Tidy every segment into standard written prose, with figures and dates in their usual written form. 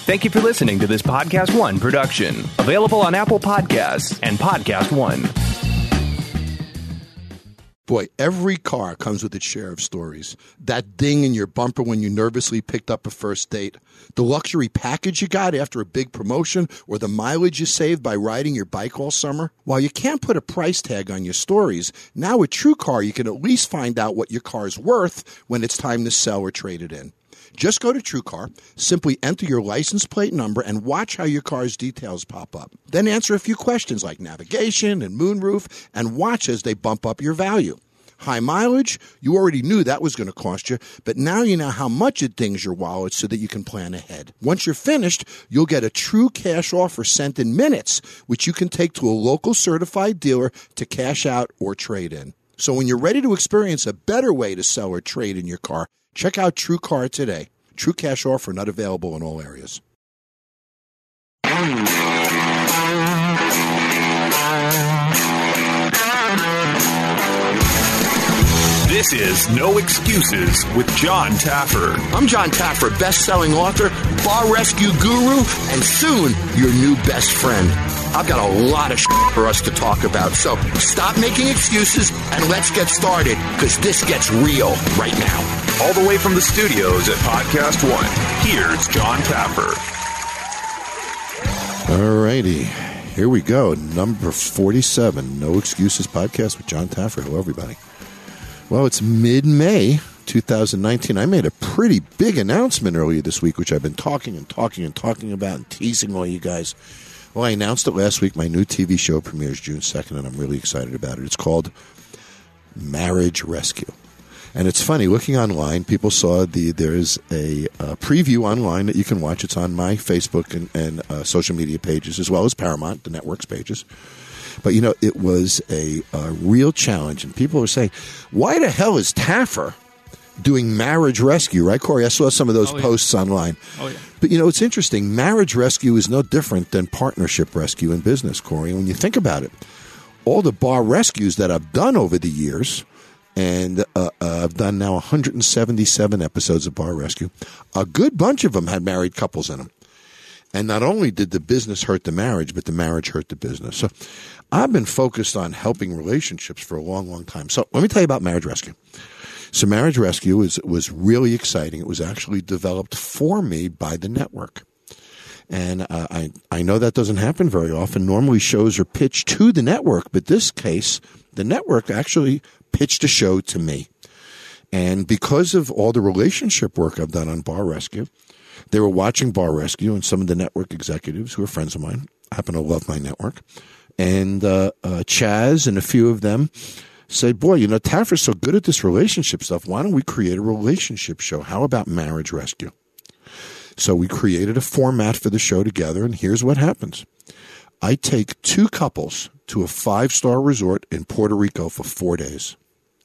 Thank you for listening to this Podcast One production. Available on Apple Podcasts and Podcast One. Boy, every car comes with its share of stories. That ding in your bumper when you nervously picked up a first date, the luxury package you got after a big promotion, or the mileage you saved by riding your bike all summer. While you can't put a price tag on your stories, now with TrueCar you can at least find out what your car's worth when it's time to sell or trade it in. Just go to TrueCar, simply enter your license plate number, and watch how your car's details pop up. Then answer a few questions like navigation and moonroof, and watch as they bump up your value. High mileage? You already knew that was going to cost you, but now you know how much it dings your wallet so that you can plan ahead. Once you're finished, you'll get a true cash offer sent in minutes, which you can take to a local certified dealer to cash out or trade in. So when you're ready to experience a better way to sell or trade in your car, check out TrueCar today. True cash offer not available in all areas. This is No Excuses with John Taffer. I'm John Taffer, best-selling author, bar rescue guru, and soon your new best friend. I've got a lot of for us to talk about, so stop making excuses and let's get started, because this gets real right now. All the way from the studios at Podcast One, here's John Taffer. All righty, here we go. Number 47, No Excuses Podcast with John Taffer. Hello, everybody. Well, it's mid-May 2019. I made a pretty big announcement earlier this week, which I've been talking about and teasing all you guys. Well, I announced it last week. My new TV show premieres June 2nd, and I'm really excited about it. It's called Marriage Rescue. And it's funny, looking online, people saw there's a preview online that you can watch. It's on my Facebook and social media pages, as well as Paramount, the network's pages. But, you know, it was a real challenge. And people were saying, why the hell is Taffer doing Marriage Rescue, right, Corey? I saw some of those posts online. Oh, yeah. But, you know, it's interesting. Marriage Rescue is no different than partnership rescue in business, Corey. And when you think about it, all the bar rescues that I've done over the years, and I've done now 177 episodes of Bar Rescue, a good bunch of them had married couples in them. And not only did the business hurt the marriage, but the marriage hurt the business. So I've been focused on helping relationships for a long, long time. So let me tell you about Marriage Rescue. So Marriage Rescue was really exciting. It was actually developed for me by the network. And I know that doesn't happen very often. Normally shows are pitched to the network, but this case, the network actually pitched a show to me. And because of all the relationship work I've done on Bar Rescue, they were watching Bar Rescue, and some of the network executives who are friends of mine happen to love my network. And Chaz and a few of them said, boy, you know, Taffer's so good at this relationship stuff. Why don't we create a relationship show? How about Marriage Rescue? So we created a format for the show together, and here's what happens. I take two couples to a 5-star resort in Puerto Rico for 4 days.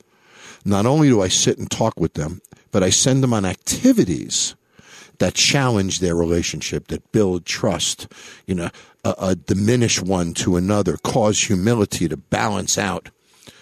Not only do I sit and talk with them, but I send them on activities that challenge their relationship, that build trust, you know, diminish one to another, cause humility to balance out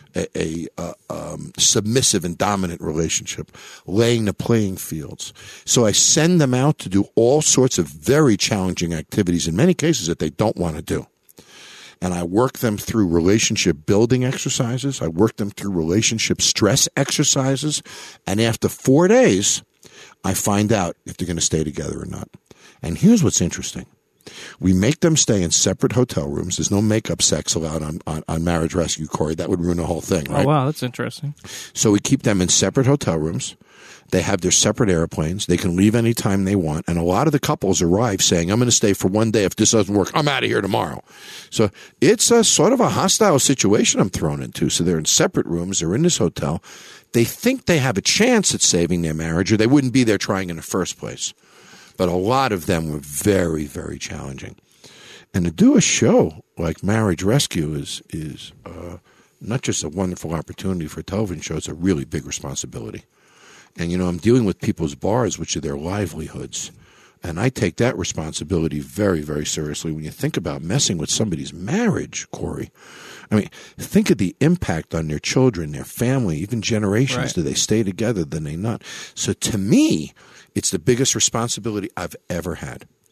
a submissive and dominant relationship, laying the playing fields. So I send them out to do all sorts of very challenging activities, in many cases that they don't want to do. And I work them through relationship building exercises. I work them through relationship stress exercises. And after 4 days, I find out if they're going to stay together or not. And here's what's interesting. We make them stay in separate hotel rooms. There's no makeup sex allowed on Marriage Rescue, Corey. That would ruin the whole thing, right? Oh, wow, that's interesting. So we keep them in separate hotel rooms. They have their separate airplanes. They can leave anytime they want. And a lot of the couples arrive saying, I'm going to stay for 1 day. If this doesn't work, I'm out of here tomorrow. So it's a sort of a hostile situation I'm thrown into. So they're in separate rooms. They're in this hotel. They think they have a chance at saving their marriage, or they wouldn't be there trying in the first place. But a lot of them were very, very challenging. And to do a show like Marriage Rescue is not just a wonderful opportunity for a television show, it's a really big responsibility. And, you know, I'm dealing with people's bars, which are their livelihoods. And I take that responsibility very, very seriously. When you think about messing with somebody's marriage, Corey, I mean, think of the impact on their children, their family, even generations. Right. Do they stay together? Do they not? So to me, it's the biggest responsibility I've ever had.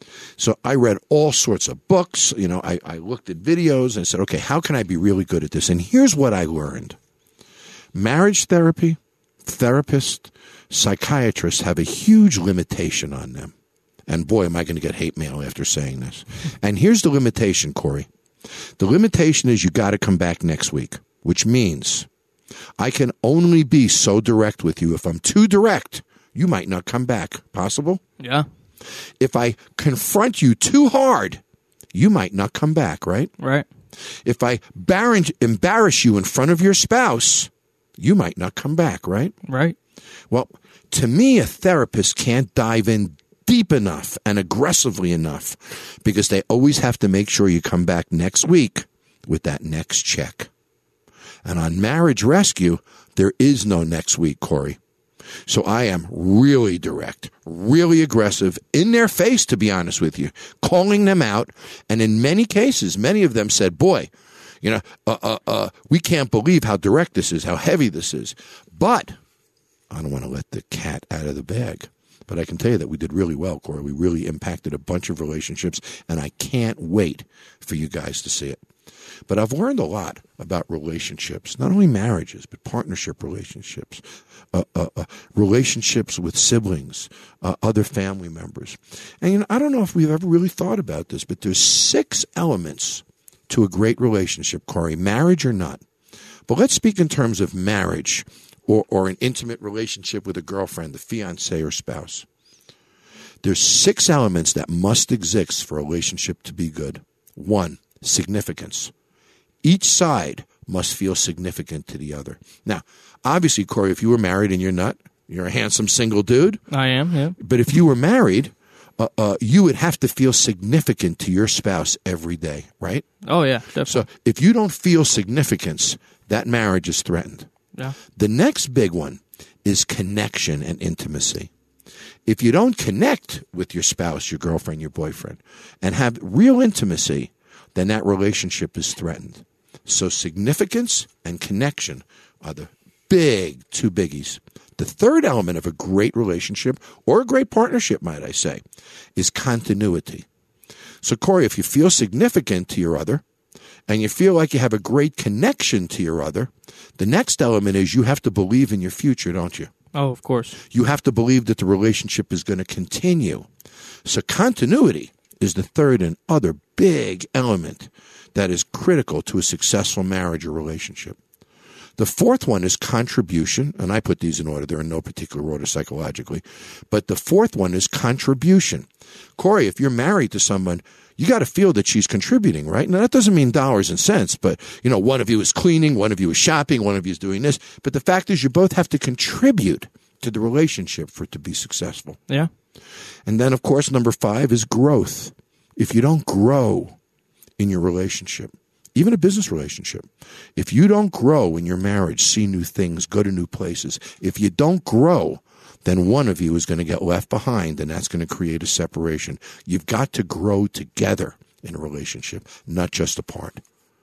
So I read all sorts of books. I looked at videos and I said, okay, how can I be really good at this? And here's what I learned. Marriage therapy, therapists, psychiatrists have a huge limitation on them. And boy, am I going to get hate mail after saying this. And here's the limitation, Corey. The limitation is you got to come back next week, which means I can only be so direct with you. If I'm too direct, you might not come back. Possible? Yeah. If I confront you too hard, you might not come back, right? Right. If I embarrass you in front of your spouse, you might not come back, right? Right. Well, to me, a therapist can't dive in deep enough and aggressively enough because they always have to make sure you come back next week with that next check. And on Marriage Rescue, there is no next week, Corey. So I am really direct, really aggressive, in their face, to be honest with you, calling them out. And in many cases, many of them said, boy, we can't believe how direct this is, how heavy this is. But I don't want to let the cat out of the bag. But I can tell you that we did really well, Corey. We really impacted a bunch of relationships, and I can't wait for you guys to see it. But I've learned a lot about relationships, not only marriages, but partnership relationships, relationships with siblings, other family members. And, I don't know if we've ever really thought about this, but there's 6 elements to a great relationship, Corey, marriage or not. But let's speak in terms of marriage or an intimate relationship with a girlfriend, the fiancé or spouse. There's 6 elements that must exist for a relationship to be good. 1, significance. Each side must feel significant to the other. Now, obviously, Corey, if you were married and you're a handsome single dude. I am, yeah. But if you were married, you would have to feel significant to your spouse every day, right? Oh, yeah, definitely. So if you don't feel significance, that marriage is threatened. Yeah. The next big one is connection and intimacy. If you don't connect with your spouse, your girlfriend, your boyfriend, and have real intimacy, then that relationship is threatened. So significance and connection are the two biggies. The third element of a great relationship, or a great partnership, might I say, is continuity. So, Corey, if you feel significant to your other, and you feel like you have a great connection to your other, the next element is you have to believe in your future, don't you? Oh, of course. You have to believe that the relationship is going to continue. So continuity is the third and other big element that is critical to a successful marriage or relationship. The fourth one is contribution, and I put these in order. They're in no particular order psychologically. But the fourth one is contribution. Corey, if you're married to someone, you got to feel that she's contributing, right? Now, that doesn't mean dollars and cents, but, one of you is cleaning, one of you is shopping, one of you is doing this. But the fact is you both have to contribute to the relationship for it to be successful. Yeah. And then, of course, number 5 is growth. If you don't grow in your relationship, even a business relationship, if you don't grow in your marriage, see new things, go to new places, if you don't grow, then one of you is going to get left behind, and that's going to create a separation. You've got to grow together in a relationship, not just apart.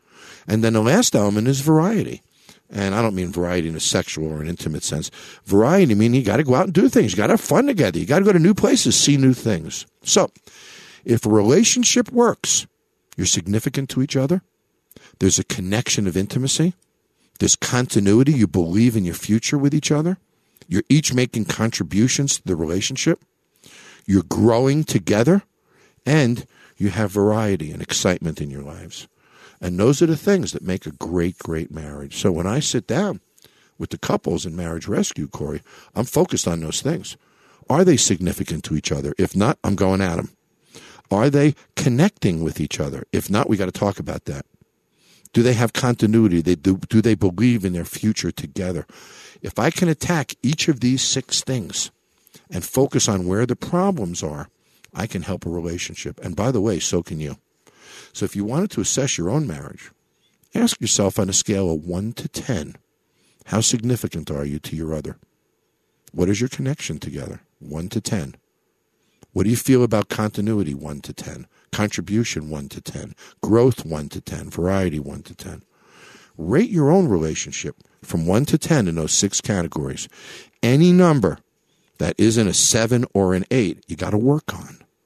And then the last element is variety. And I don't mean variety in a sexual or an intimate sense. Variety meaning you got to go out and do things. You got to have fun together. You got to go to new places, see new things. So if a relationship works, you're significant to each other. There's a connection of intimacy. There's continuity. You believe in your future with each other. You're each making contributions to the relationship. You're growing together. And you have variety and excitement in your lives. And those are the things that make a great, great marriage. So when I sit down with the couples in Marriage Rescue, Corey, I'm focused on those things. Are they significant to each other? If not, I'm going at them. Are they connecting with each other? If not, we got to talk about that. Do they have continuity? Do they believe in their future together? If I can attack each of these 6 things and focus on where the problems are, I can help a relationship. And by the way, so can you. So if you wanted to assess your own marriage, ask yourself on a scale of 1 to 10, how significant are you to your other? What is your connection together? 1 to 10. What do you feel about continuity? 1 to 10. Contribution, 1 to 10. Growth, 1 to 10. Variety, 1 to 10. Rate your own relationship from 1 to 10 in those 6 categories. Any number that isn't a 7 or an 8, you got to work on.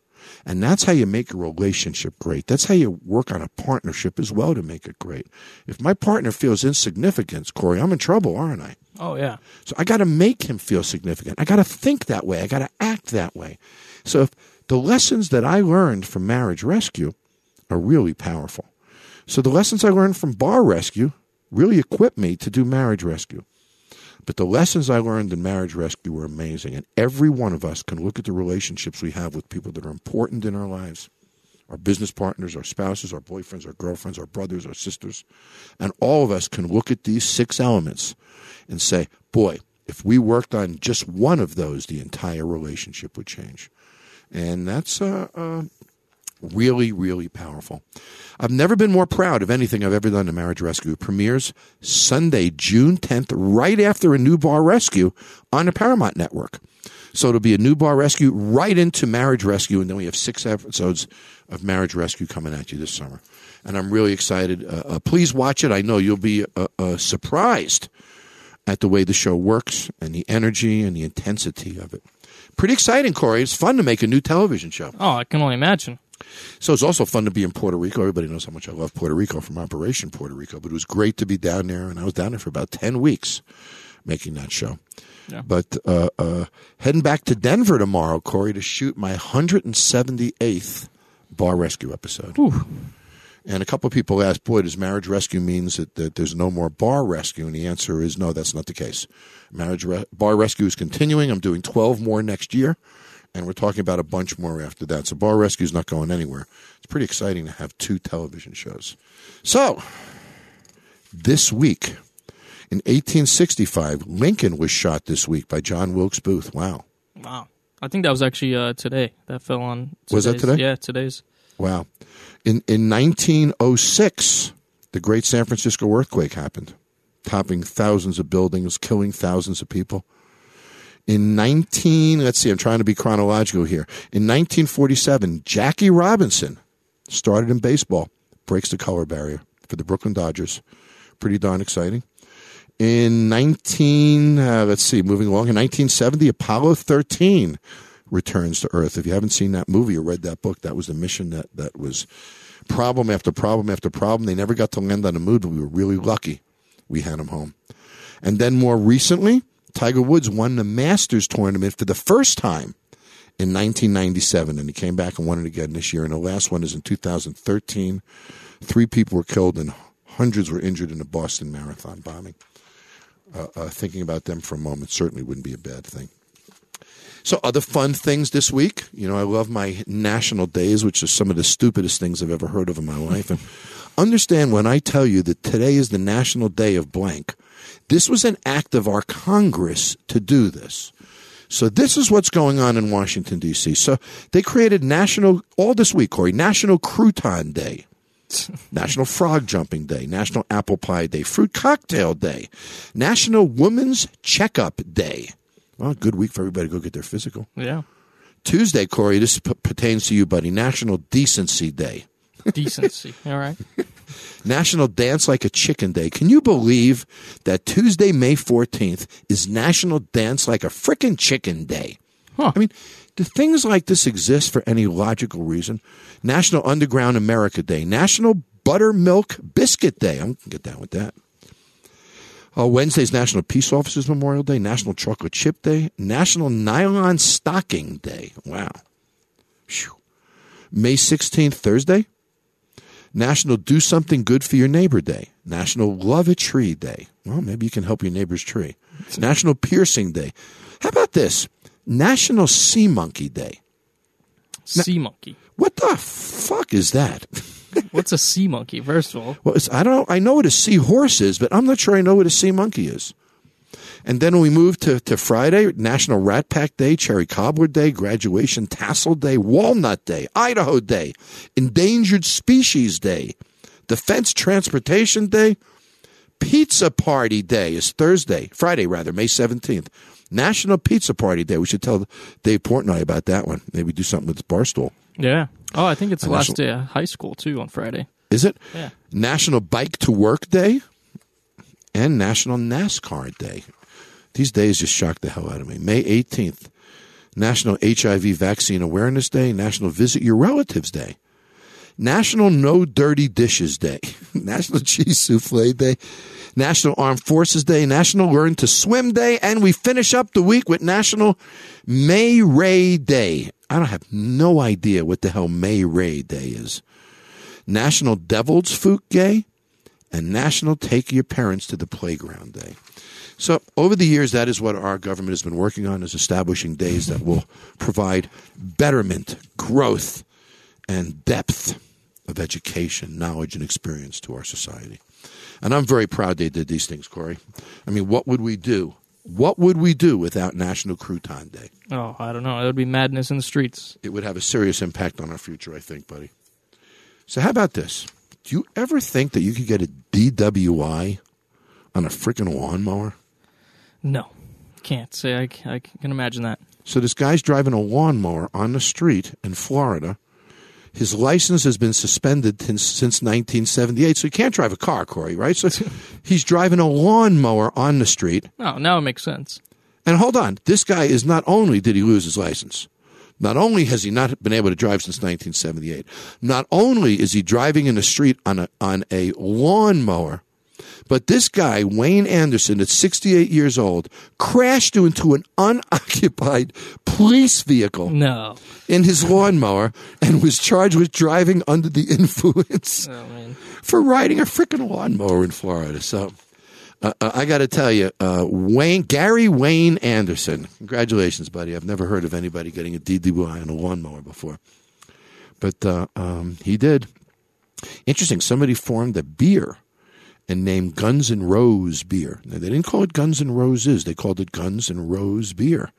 And that's how you make a relationship great. That's how you work on a partnership as well to make it great. If my partner feels insignificant, Corey, I'm in trouble, aren't I? Oh, yeah. So I got to make him feel significant. I got to think that way. I got to act that way. So if the lessons that I learned from Marriage Rescue are really powerful. So the lessons I learned from Bar Rescue really equipped me to do Marriage Rescue. But the lessons I learned in Marriage Rescue were amazing. And every one of us can look at the relationships we have with people that are important in our lives, our business partners, our spouses, our boyfriends, our girlfriends, our brothers, our sisters. And all of us can look at these 6 elements and say, boy, if we worked on just one of those, the entire relationship would change. And that's really, really powerful. I've never been more proud of anything I've ever done to Marriage Rescue. It premieres Sunday, June 10th, right after a new Bar Rescue on the Paramount Network. So it'll be a new Bar Rescue right into Marriage Rescue, and then we have 6 episodes of Marriage Rescue coming at you this summer. And I'm really excited. Please watch it. I know you'll be surprised at the way the show works and the energy and the intensity of it. Pretty exciting, Corey. It's fun to make a new television show. Oh, I can only imagine. So it's also fun to be in Puerto Rico. Everybody knows how much I love Puerto Rico from Operation Puerto Rico, but it was great to be down there, and I was down there for about 10 weeks making that show. Yeah. But heading back to Denver tomorrow, Corey, to shoot my 178th Bar Rescue episode. Whew. And a couple of people asked, boy, does Marriage Rescue means that there's no more Bar Rescue? And the answer is no, that's not the case. Bar Rescue is continuing. I'm doing 12 more next year. And we're talking about a bunch more after that. So Bar Rescue is not going anywhere. It's pretty exciting to have 2 television shows. So, this week, in 1865, Lincoln was shot this week by John Wilkes Booth. Wow. Wow. I think that was actually today. That fell on today's. Was that today? Yeah, today's. Wow. In 1906, the great San Francisco earthquake happened, topping thousands of buildings, killing thousands of people. Let's see, I'm trying to be chronological here. In 1947, Jackie Robinson started in baseball, breaks the color barrier for the Brooklyn Dodgers. Pretty darn exciting. In moving along, in 1970, Apollo 13 returns to Earth. If you haven't seen that movie or read that book, that was the mission that was problem after problem after problem. They never got to land on the moon, but we were really lucky we had them home. And then more recently, Tiger Woods won the Masters tournament for the first time in 1997, and he came back and won it again this year. And the last one is in 2013. 3 people were killed and hundreds were injured in the Boston Marathon bombing. Thinking about them for a moment certainly wouldn't be a bad thing. So other fun things this week. You know, I love my national days, which are some of the stupidest things I've ever heard of in my life. And understand when I tell you that today is the National Day of blank, this was an act of our Congress to do this. So this is what's going on in Washington, D.C. So they created all this week, Corey, National Crouton Day, National Frog Jumping Day, National Apple Pie Day, Fruit Cocktail Day, National Women's Checkup Day. Well, good week for everybody to go get their physical. Yeah. Tuesday, Corey, this pertains to you, buddy, National Decency Day. Decency. All right. National Dance Like a Chicken Day. Can you believe that Tuesday, May 14th is National Dance Like a Frickin' Chicken Day? Huh. I mean, do things like this exist for any logical reason? National Underground America Day. National Buttermilk Biscuit Day. I can get down with that. Wednesday's National Peace Officers Memorial Day. National Chocolate Chip Day. National Nylon Stocking Day. Wow. Whew. May 16th, Thursday. National Do Something Good for Your Neighbor Day. National Love a Tree Day. Well, maybe you can help your neighbor's tree. National Piercing Day. How about this? National Sea Monkey Day. Sea monkey. What the fuck is that? What's a sea monkey, first of all? Well, I know what a seahorse is, but I'm not sure I know what a sea monkey is. And then we move to Friday, National Rat Pack Day, Cherry Cobbler Day, Graduation Tassel Day, Walnut Day, Idaho Day, Endangered Species Day, Defense Transportation Day, Pizza Party Day is Friday, May 17th. National Pizza Party Day. We should tell Dave Portnoy about that one. Maybe do something with Barstool. Yeah. Oh, I think it's the last day of high school, too, on Friday. Is it? Yeah. National Bike to Work Day and National NASCAR Day. These days just shock the hell out of me. May 18th, National HIV Vaccine Awareness Day, National Visit Your Relatives Day, National No Dirty Dishes Day, National Cheese Souffle Day, National Armed Forces Day, National Learn to Swim Day, and we finish up the week with National May Ray Day. I don't have no idea what the hell May Ray Day is. National Devil's Foot Day, and National Take Your Parents to the Playground Day. So over the years, that is what our government has been working on, is establishing days that will provide betterment, growth, and depth of education, knowledge, and experience to our society. And I'm very proud they did these things, Corey. I mean, what would we do? What would we do without National Crouton Day? Oh, I don't know. It would be madness in the streets. It would have a serious impact on our future, I think, buddy. So how about this? Do you ever think that you could get a DWI on a freaking lawnmower? No. Can't say I can imagine that. So this guy's driving a lawnmower on the street in Florida. His license has been suspended since 1978, so he can't drive a car, Corey, right? So he's driving a lawnmower on the street. Oh, now it makes sense. And hold on, this guy is not only did he lose his license, not only has he not been able to drive since 1978, not only is he driving in the street on a lawnmower, but this guy, Wayne Anderson, at 68 years old, crashed into an unoccupied police vehicle in his lawnmower and was charged with driving under the influence for riding a freaking lawnmower in Florida. So I got to tell you, Gary Wayne Anderson, congratulations, buddy. I've never heard of anybody getting a DWI on a lawnmower before. But he did. Interesting, somebody formed a beer and named Guns N' Rose beer. Now, they didn't call it Guns N' Roses. They called it Guns N' Rose beer.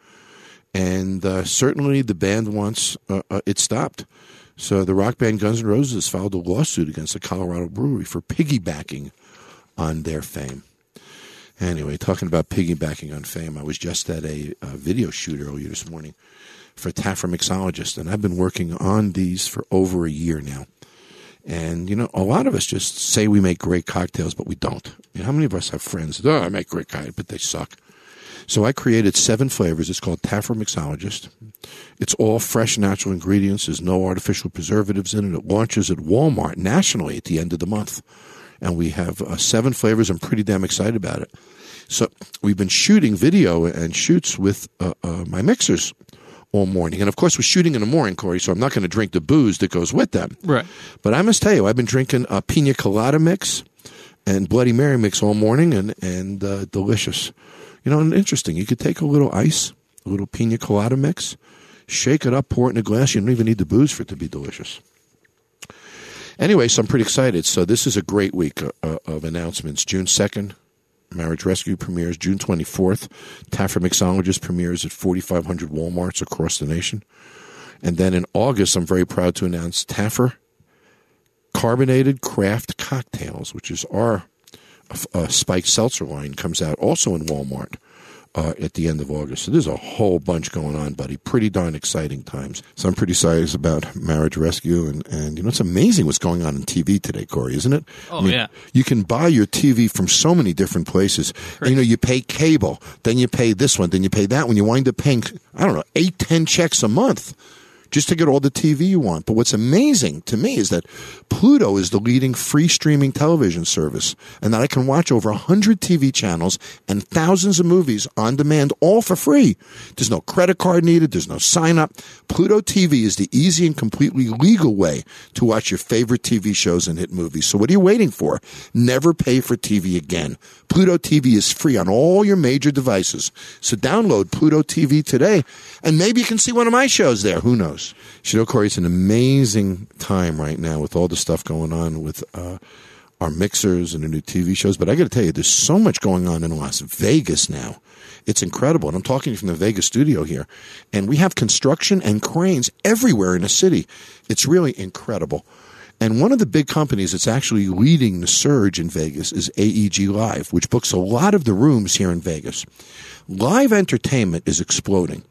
And certainly the band wants it stopped. So the rock band Guns N' Roses filed a lawsuit against the Colorado brewery for piggybacking on their fame. Anyway, talking about piggybacking on fame, I was just at a video shoot earlier this morning for Taffer Mixologist, and I've been working on these for over a year now. And, you know, a lot of us just say we make great cocktails, but we don't. You know, how many of us have friends that, I make great cocktails, but they suck. So I created 7 flavors. It's called Taffer Mixologist. It's all fresh, natural ingredients. There's no artificial preservatives in it. It launches at Walmart nationally at the end of the month. And we have 7 flavors. I'm pretty damn excited about it. So we've been shooting video and shoots with my mixers all morning. And, of course, we're shooting in the morning, Corey, so I'm not going to drink the booze that goes with them. Right. But I must tell you, I've been drinking a Pina Colada mix and Bloody Mary mix all morning, and delicious. You know, and interesting, you could take a little ice, a little Pina Colada mix, shake it up, pour it in a glass. You don't even need the booze for it to be delicious. Anyway, so I'm pretty excited. So this is a great week of announcements. June 2nd. Marriage Rescue premieres June 24th. Taffer Mixologist premieres at 4,500 Walmarts across the nation. And then in August, I'm very proud to announce Taffer Carbonated Craft Cocktails, which is our spiked seltzer line, comes out also in Walmart at the end of August. So there's a whole bunch going on, buddy. Pretty darn exciting times. So I'm pretty excited about Marriage Rescue. And you know, it's amazing what's going on in TV today, Corey, isn't it? Oh, yeah. You can buy your TV from so many different places. And, you know, you pay cable, then you pay this one, then you pay that one. You wind up paying, I don't know, 8-10 checks a month just to get all the TV you want. But what's amazing to me is that Pluto is the leading free streaming television service, and that I can watch over 100 TV channels and thousands of movies on demand, all for free. There's no credit card needed. There's no sign up. Pluto TV is the easy and completely legal way to watch your favorite TV shows and hit movies. So what are you waiting for? Never pay for TV again. Pluto TV is free on all your major devices. So download Pluto TV today, and maybe you can see one of my shows there. Who knows? You know, Corey, it's an amazing time right now with all the stuff going on with our mixers and the new TV shows. But I got to tell you, there's so much going on in Las Vegas now. It's incredible. And I'm talking from the Vegas studio here. And we have construction and cranes everywhere in the city. It's really incredible. And one of the big companies that's actually leading the surge in Vegas is AEG Live, which books a lot of the rooms here in Vegas. Live entertainment is exploding.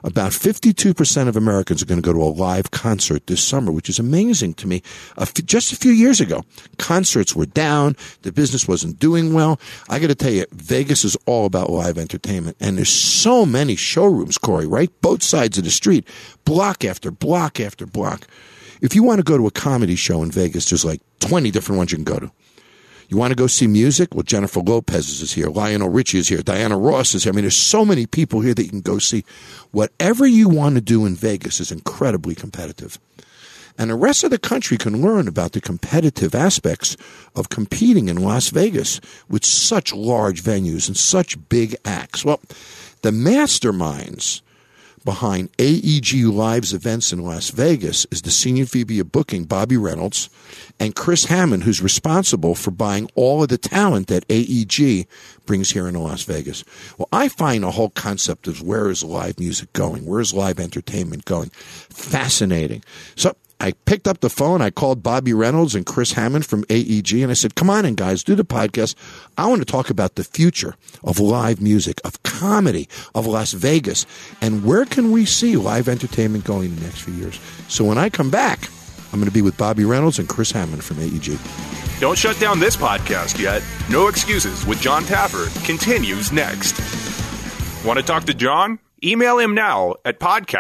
About 52% of Americans are going to go to a live concert this summer, which is amazing to me. Just a few years ago, concerts were down. The business wasn't doing well. I got to tell you, Vegas is all about live entertainment. And there's so many showrooms, Corey, right? Both sides of the street, block after block after block. If you want to go to a comedy show in Vegas, there's like 20 different ones you can go to. You want to go see music? Well, Jennifer Lopez is here. Lionel Richie is here. Diana Ross is here. I mean, there's so many people here that you can go see. Whatever you want to do in Vegas is incredibly competitive. And the rest of the country can learn about the competitive aspects of competing in Las Vegas with such large venues and such big acts. Well, the masterminds behind AEG Live's events in Las Vegas is the Senior VP of Booking, Bobby Reynolds, and Chris Hammond, who's responsible for buying all of the talent that AEG brings here into Las Vegas. Well, I find the whole concept of where is live music going, where is live entertainment going, fascinating. So I picked up the phone. I called Bobby Reynolds and Chris Hammond from AEG, and I said, come on in, guys, do the podcast. I want to talk about the future of live music, of comedy, of Las Vegas, and where can we see live entertainment going in the next few years. So when I come back, I'm going to be with Bobby Reynolds and Chris Hammond from AEG. Don't shut down this podcast yet. No Excuses with John Taffer continues next. Want to talk to John? Email him now at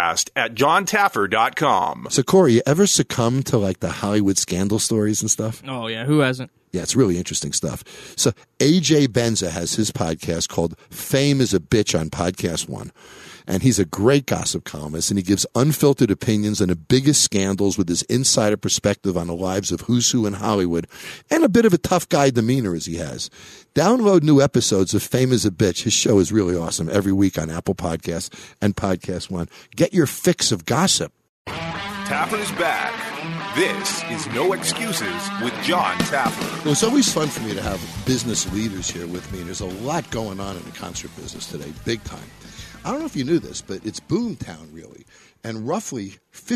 podcast@johntaffer.com. So, Corey, you ever succumb to like the Hollywood scandal stories and stuff? Oh, yeah. Who hasn't? Yeah, it's really interesting stuff. So AJ Benza has his podcast called Fame is a Bitch on Podcast One. And he's a great gossip columnist, and he gives unfiltered opinions on the biggest scandals with his insider perspective on the lives of who's who in Hollywood, and a bit of a tough guy demeanor as he has. Download new episodes of Fame is a Bitch. His show is really awesome every week on Apple Podcasts and Podcast One. Get your fix of gossip. Taffer's back. This is No Excuses with John Taffer. Well, it's always fun for me to have business leaders here with me. There's a lot going on in the concert business today, big time. I don't know if you knew this, but it's boomtown, really. And roughly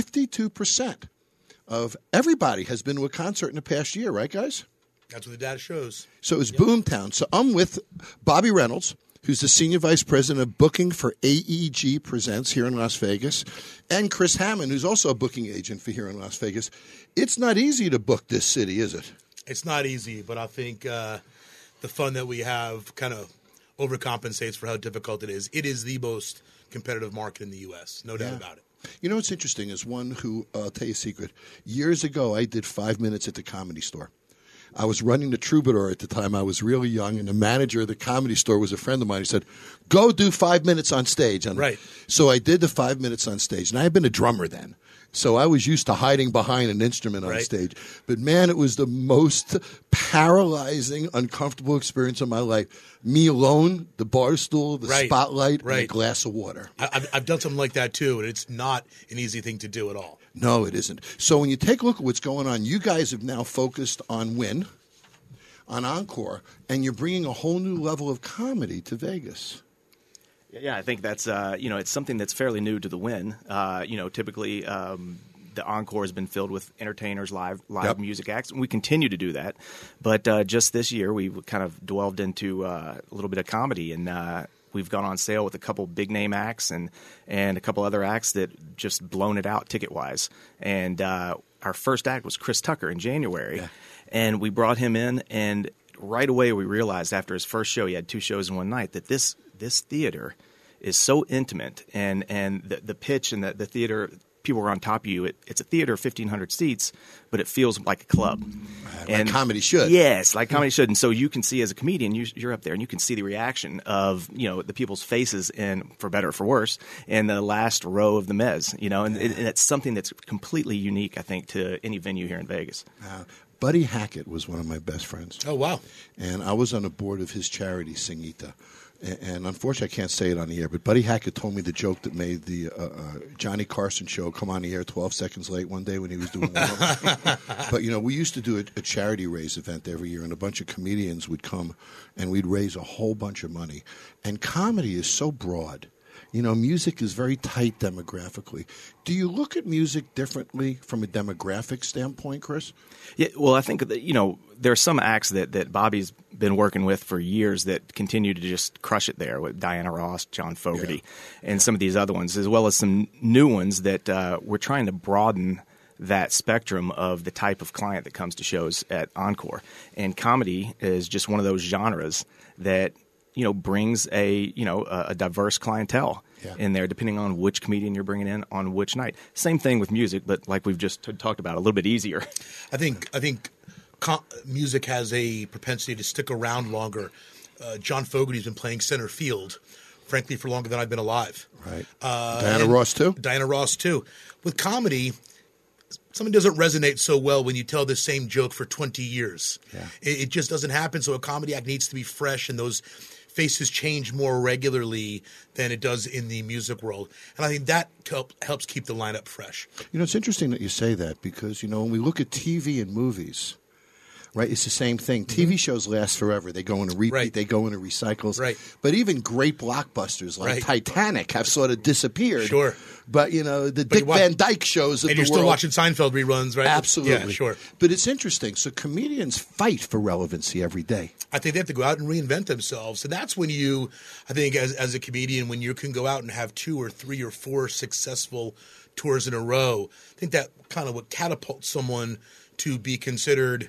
52% of everybody has been to a concert in the past year, right, guys? That's what the data shows. So it's boomtown. So I'm with Bobby Reynolds, who's the Senior Vice President of Booking for AEG Presents here in Las Vegas, and Chris Hammond, who's also a booking agent for here in Las Vegas. It's not easy to book this city, is it? It's not easy, but I think the fun that we have kind of overcompensates for how difficult it is. It is the most competitive market in the U.S., no doubt about it. You know what's interesting is one who, I'll tell you a secret. Years ago, I did 5 minutes at the Comedy Store. I was running the Troubadour at the time. I was really young, and the manager of the Comedy Store was a friend of mine. He said, go do 5 minutes on stage. And right. So I did the 5 minutes on stage, and I had been a drummer then. So I was used to hiding behind an instrument on stage. But, man, it was the most paralyzing, uncomfortable experience of my life. Me alone, the bar stool, the spotlight, and a glass of water. I've done something like that, too, and it's not an easy thing to do at all. No, it isn't. So when you take a look at what's going on, you guys have now focused on Win, on Encore, and you're bringing a whole new level of comedy to Vegas. Yeah, I think that's it's something that's fairly new to the Win. Typically the Encore has been filled with entertainers, live music acts, and we continue to do that. But just this year, we've kind of delved into a little bit of comedy, and we've gone on sale with a couple big name acts and a couple other acts that just blown it out ticket wise. And our first act was Chris Tucker in January, and we brought him in, and right away we realized after his first show, he had 2 shows in one night, that this theater is so intimate, and the pitch and the theater, people are on top of you. It's a theater of 1,500 seats, but it feels like a club. Like comedy should. Yes, like comedy should. And so you can see as a comedian, you're up there, and you can see the reaction of the people's faces, and for better or for worse, in the last row of the mezz. And it's something that's completely unique, I think, to any venue here in Vegas. Buddy Hackett was one of my best friends. Oh, wow. And I was on the board of his charity, Singita. And unfortunately, I can't say it on the air, but Buddy Hackett told me the joke that made the Johnny Carson show come on the air 12 seconds late one day when he was doing warm-up. But, we used to do a charity raise event every year, and a bunch of comedians would come, and we'd raise a whole bunch of money. And comedy is so broad. Music is very tight demographically. Do you look at music differently from a demographic standpoint, Chris? Yeah, well, I think that, there are some acts that Bobby's been working with for years that continue to just crush it there with Diana Ross, John Fogerty, and some of these other ones, as well as some new ones that we're trying to broaden that spectrum of the type of client that comes to shows at Encore. And comedy is just one of those genres that, brings a diverse clientele in there, depending on which comedian you're bringing in on which night. Same thing with music, but like we've just talked about, a little bit easier. I think music has a propensity to stick around longer. John Fogerty's been playing center field, frankly, for longer than I've been alive. Right. Diana Ross, too? Diana Ross, too. With comedy, something doesn't resonate so well when you tell the same joke for 20 years. Yeah. It just doesn't happen. So a comedy act needs to be fresh, and those faces change more regularly than it does in the music world. And I think that helps keep the lineup fresh. It's interesting that you say that because, when we look at TV and movies, right, it's the same thing. TV shows last forever. They go into repeat. Right. They go into recycles. Right. But even great blockbusters like Titanic have sort of disappeared. Sure. But, the Dick Van Dyke shows of the world. And you're still watching Seinfeld reruns, right? Absolutely. Yeah, sure. But it's interesting. So comedians fight for relevancy every day. I think they have to go out and reinvent themselves. And that's when you, I think, as a comedian, when you can go out and have 2 or 3 or 4 successful tours in a row, I think that kind of would catapult someone to be considered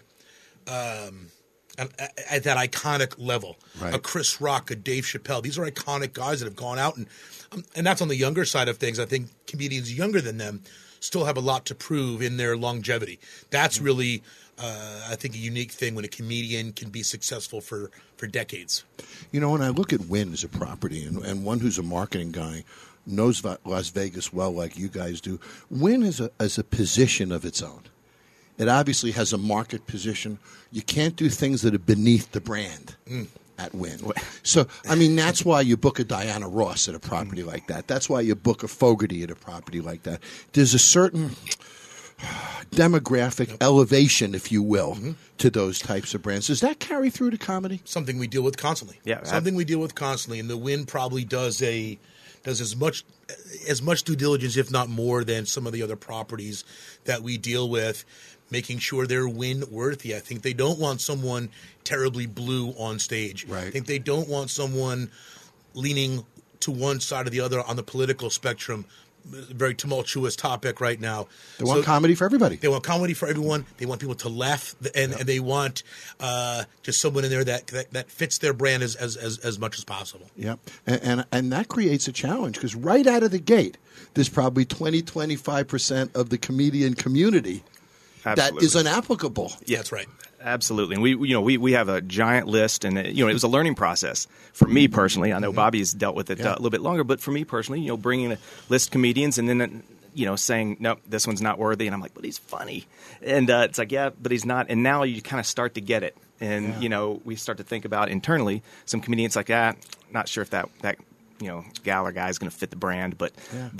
at that iconic level. Right. A Chris Rock, a Dave Chappelle. These are iconic guys that have gone out. And that's on the younger side of things. I think comedians younger than them still have a lot to prove in their longevity. That's really, I think, a unique thing when a comedian can be successful for decades. When I look at Wynn as a property and one who's a marketing guy, knows Las Vegas well like you guys do, Wynn is a position of its own. It obviously has a market position. You can't do things that are beneath the brand at Wynn. So, that's why you book a Diana Ross at a property like that. That's why you book a Fogerty at a property like that. There's a certain demographic elevation, if you will, to those types of brands. Does that carry through to comedy? Something we deal with constantly. Yeah, something we deal with constantly. And the Wynn probably does as much due diligence, if not more, than some of the other properties that we deal with, making sure they're Wynn-worthy. I think they don't want someone terribly blue on stage. Right. I think they don't want someone leaning to one side or the other on the political spectrum. Very tumultuous topic right now. They want comedy for everybody. They want comedy for everyone. They want people to laugh, and they want just someone in there that fits their brand as much as possible. Yeah, and that creates a challenge because right out of the gate, there's probably 20-25% of the comedian community that is inapplicable. Yeah, that's right. Absolutely, and we have a giant list, and it was a learning process for me personally. I know Bobby's dealt with it a little bit longer, but for me personally, bringing a list of comedians and then saying nope, this one's not worthy, and I'm like, but he's funny, and it's like yeah, but he's not, and now you kind of start to get it, and we start to think about internally some comedians like not sure if that gal or guy is going to fit the brand, but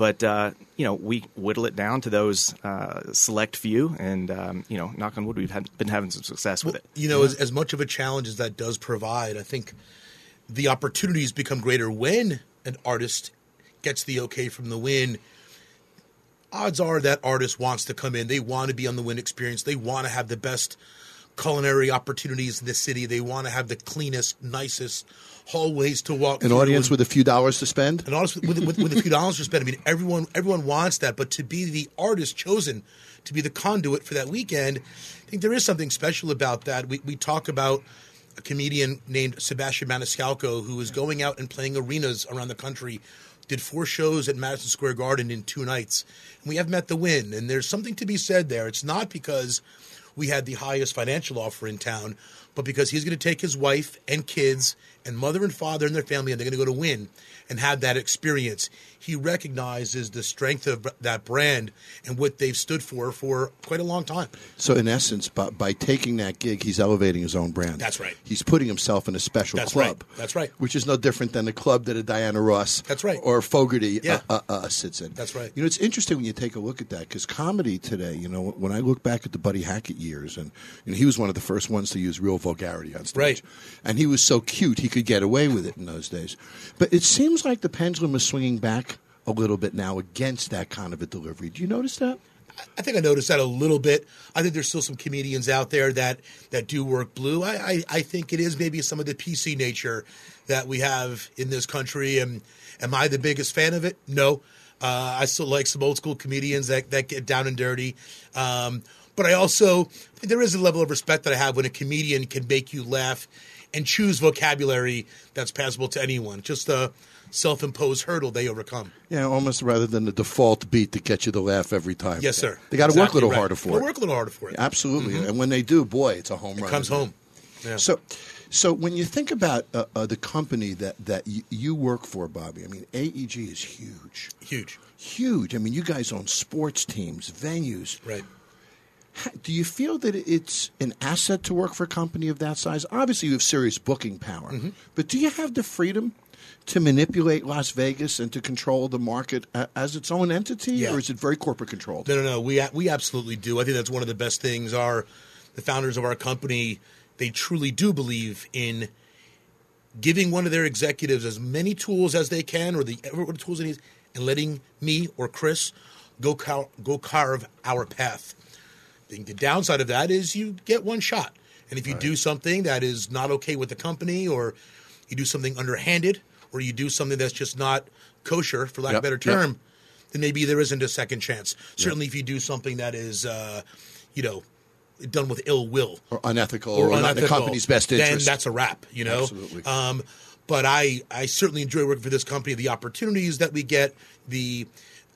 we whittle it down to those select few, and knock on wood, we've been having some success with it. As much of a challenge as that does provide, I think the opportunities become greater when an artist gets the okay from the Wynn. Odds are that artist wants to come in. They want to be on the Wynn experience. They want to have the best culinary opportunities in the city. They want to have the cleanest, nicest hallways to walk through. An audience with a few dollars to spend? An audience with a few dollars to spend. Everyone wants that, but to be the artist chosen to be the conduit for that weekend, I think there is something special about that. We talk about a comedian named Sebastian Maniscalco who is going out and playing arenas around the country, did 4 shows at Madison Square Garden in 2 nights. And we have met the Wynn, and there's something to be said there. It's not because we had the highest financial offer in town, but because he's going to take his wife and kids and mother and father and their family, and they're going to go to Wynn and have that experience. He recognizes the strength of that brand and what they've stood for quite a long time. So in essence, by taking that gig, he's elevating his own brand. That's right. He's putting himself in a special club. Right. That's right. Which is no different than the club that a Diana Ross or Fogerty sits in. That's right. It's interesting when you take a look at that because comedy today, when I look back at the Buddy Hackett years, and he was one of the first ones to use real vulgarity on stage. Right. And he was so cute, he could get away with it in those days. But it seems like the pendulum is swinging back a little bit now against that kind of a delivery. Do you notice that? I think I noticed that a little bit. I think there's still some comedians out there that do work blue. I think it is maybe some of the PC nature that we have in this country. And am I the biggest fan of it? No. I still like some old school comedians that get down and dirty. But I also think there is a level of respect that I have when a comedian can make you laugh and choose vocabulary that's passable to anyone. Just a self-imposed hurdle they overcome. Yeah, almost rather than the default beat that gets you to laugh every time. Yes, sir. They got to work a little harder for it. They work a little harder for it. Absolutely. And when they do, boy, it's a home run. It comes home. Yeah. So when you think about the company that you work for, Bobby, I mean, AEG is huge. Huge. I mean, you guys own sports teams, venues. Right. Do you feel that it's an asset to work for a company of that size? Obviously, you have serious booking power. But do you have the freedom to manipulate Las Vegas and to control the market as its own entity, or is it very corporate controlled? No. We absolutely do. I think that's one of the best things. The founders of our company, they truly do believe in giving one of their executives as many tools as they can, or the tools they need, and letting me or Chris go carve our path. I think the downside of that is you get one shot. And if you do something that is not okay with the company, or you do something underhanded, or you do something that's just not kosher, for lack of a better term, then maybe there isn't a second chance. Certainly if you do something that is, done with ill will. Or unethical, or not in the company's best interest. Then that's a wrap, Absolutely. But I certainly enjoy working for this company. The opportunities that we get, the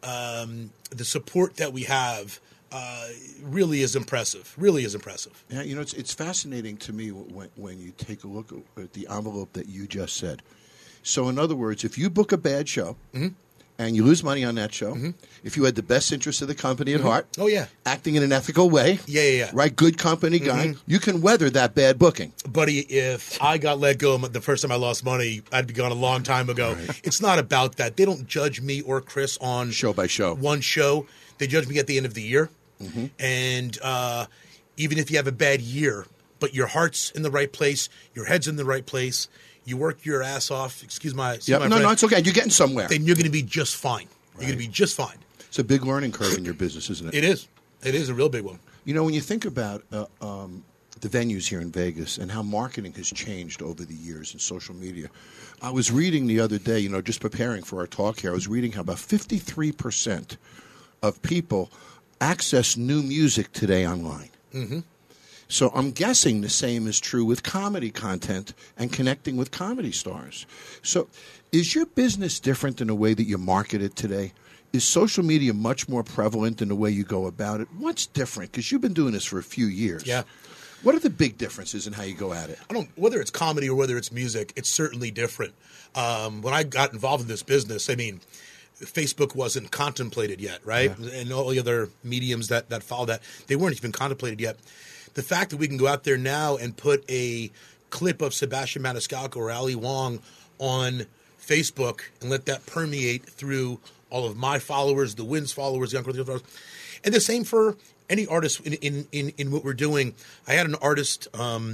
support that we have, really is impressive. Yeah, it's fascinating to me when you take a look at the envelope that you just said. So, in other words, if you book a bad show and you lose money on that show, if you had the best interest of the company at heart, acting in an ethical way, right, good company guy, you can weather that bad booking. Buddy, if I got let go the first time I lost money, I'd be gone a long time ago. Right. It's not about that. They don't judge me or Chris on show by show. One show. They judge me at the end of the year. And even if you have a bad year, but your heart's in the right place, your head's in the right place, you work your ass off. Excuse my friend, no, it's okay. You're getting somewhere. Then you're going to be just fine. You're going to be just fine. It's a big learning curve in your business, isn't it? It is. It is a real big one. When you think about the venues here in Vegas and how marketing has changed over the years in social media, I was reading the other day, just preparing for our talk here, I was reading how about 53% of people access new music today online. So I'm guessing the same is true with comedy content and connecting with comedy stars. So is your business different in the way that you market it today? Is social media much more prevalent in the way you go about it? What's different? Because you've been doing this for a few years. Yeah. What are the big differences in how you go at it? Whether it's comedy or whether it's music, it's certainly different. When I got involved in this business, Facebook wasn't contemplated yet, right? Yeah. And all the other mediums that follow that, they weren't even contemplated yet. The fact that we can go out there now and put a clip of Sebastian Maniscalco or Ali Wong on Facebook and let that permeate through all of my followers, the Wynn's followers, the Uncle followers, and the same for any artist in what we're doing. I had an artist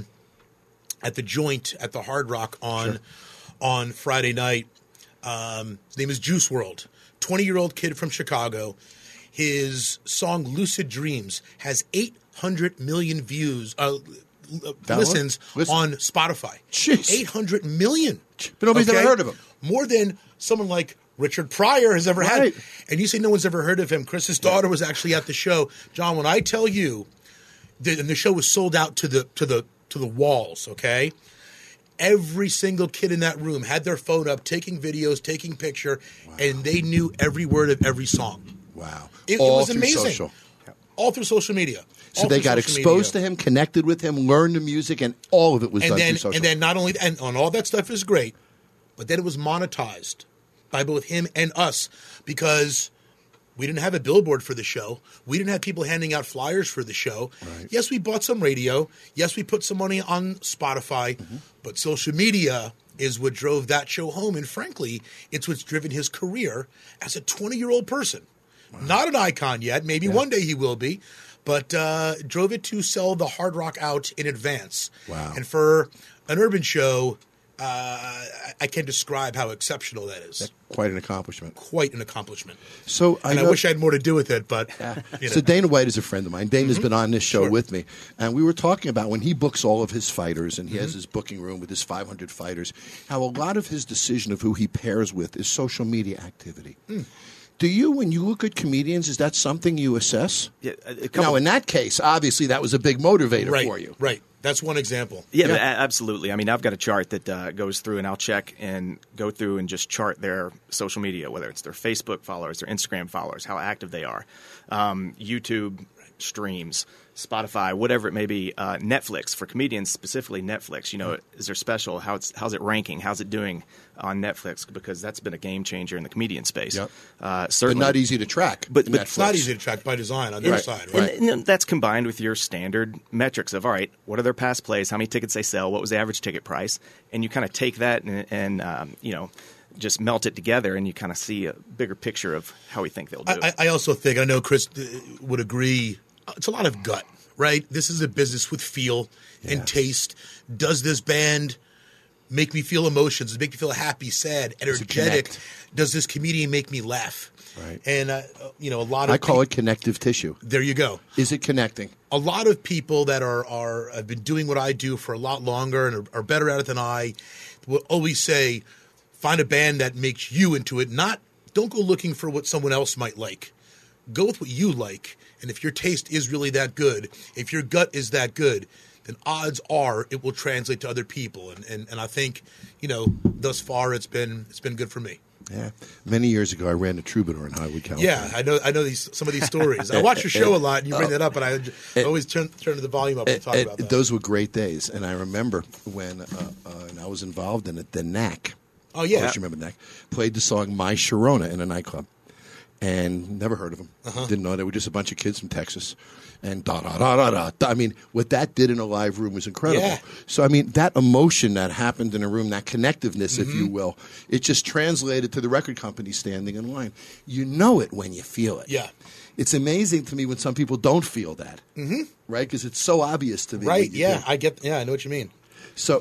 at the Joint at the Hard Rock on Friday night. His name is Juice WRLD, 20-year-old kid from Chicago. His song "Lucid Dreams" has 800 million views, listens on Spotify. Jeez. 800 million. But nobody's ever heard of him. More than someone like Richard Pryor has ever had. And you say no one's ever heard of him. Chris's daughter was actually at the show. John, when I tell you, and the show was sold out to the walls, okay? Every single kid in that room had their phone up, taking videos, taking picture, and they knew every word of every song. Wow. It was amazing. Social. All through social media. So they got exposed to him, connected with him, learned the music, and all of it was done through social. And then not only – and all that stuff is great, but then it was monetized by both him and us because we didn't have a billboard for the show. We didn't have people handing out flyers for the show. Right. Yes, we bought some radio. Yes, we put some money on Spotify. But social media is what drove that show home. And frankly, it's what's driven his career as a 20-year-old person. Wow. Not an icon yet. Maybe one day he will be. But drove it to sell the Hard Rock out in advance. Wow. And for an urban show I can't describe how exceptional that is. That's quite an accomplishment. Quite an accomplishment. So I wish I had more to do with it, but you know. So Dana White is a friend of mine. Dana's been on this show with me, and we were talking about when he books all of his fighters, and he has his booking room with his 500 fighters, how a lot of his decision of who he pairs with is social media activity. Do you, when you look at comedians, is that something you assess? Yeah, Now, in that case, obviously, that was a big motivator right, for you. Right. That's one example. Yeah, absolutely. I mean, I've got a chart that goes through, and I'll check and go through and just chart their social media, whether it's their Facebook followers, their Instagram followers, how active they are, YouTube streams, Spotify, whatever it may be, Netflix for comedians, specifically Netflix. You know, is there special? How's it ranking? How's it doing on Netflix? Because that's been a game changer in the comedian space. Yep. Certainly, But not easy to track. But Netflix. It's not easy to track by design on their side. Right? And that's combined with your standard metrics of, all right, what are their past plays? How many tickets they sell? What was the average ticket price? And you kind of take that and you know, just melt it together, and you kind of see a bigger picture of how we think they'll do. I also think, I know Chris would agree, it's a lot of gut, right? This is a business with feel and taste. Does this band make me feel emotions? Does it make me feel happy, sad, energetic? Does this comedian make me laugh? Right. And, you know, a lot of I call it connective tissue. There you go. Is it connecting? A lot of people that have been doing what I do for a lot longer and are better at it than I will always say, find a band that makes you into it. Don't go looking for what someone else might like. Go with what you like. And if your taste is really that good, if your gut is that good, then odds are it will translate to other people. And I think, you know, thus far it's been good for me. Yeah. Many years ago, I ran a Troubadour in Highwood, California. Yeah, I know some of these stories. I watch your show a lot, and you bring that up, and I always turn the volume up and talk about that. Those were great days. And I remember when I was involved in it, the Knack. Oh, yeah. Of course you remember Knack. Played the song My Sharona in a nightclub. And never heard of them. Didn't know. They were just a bunch of kids from Texas. And da-da-da-da-da. I mean, what that did in a live room was incredible. Yeah. So, I mean, that emotion that happened in a room, that connectiveness, if you will, it just translated to the record company standing in line. You know it when you feel it. Yeah. It's amazing to me when some people don't feel that. Right? Because it's so obvious to me. Right, yeah. I know what you mean. So,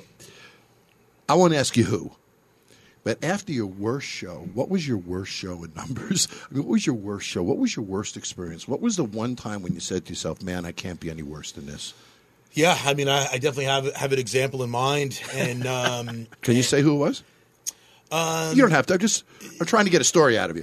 I won't ask you who. But after your worst show, what was your worst show in numbers? I mean, what was your worst show? What was your worst experience? What was the one time when you said to yourself, man, I can't be any worse than this? Yeah, I mean, I definitely have an example in mind. And Can you say who it was? You don't have to. I'm trying to get a story out of you.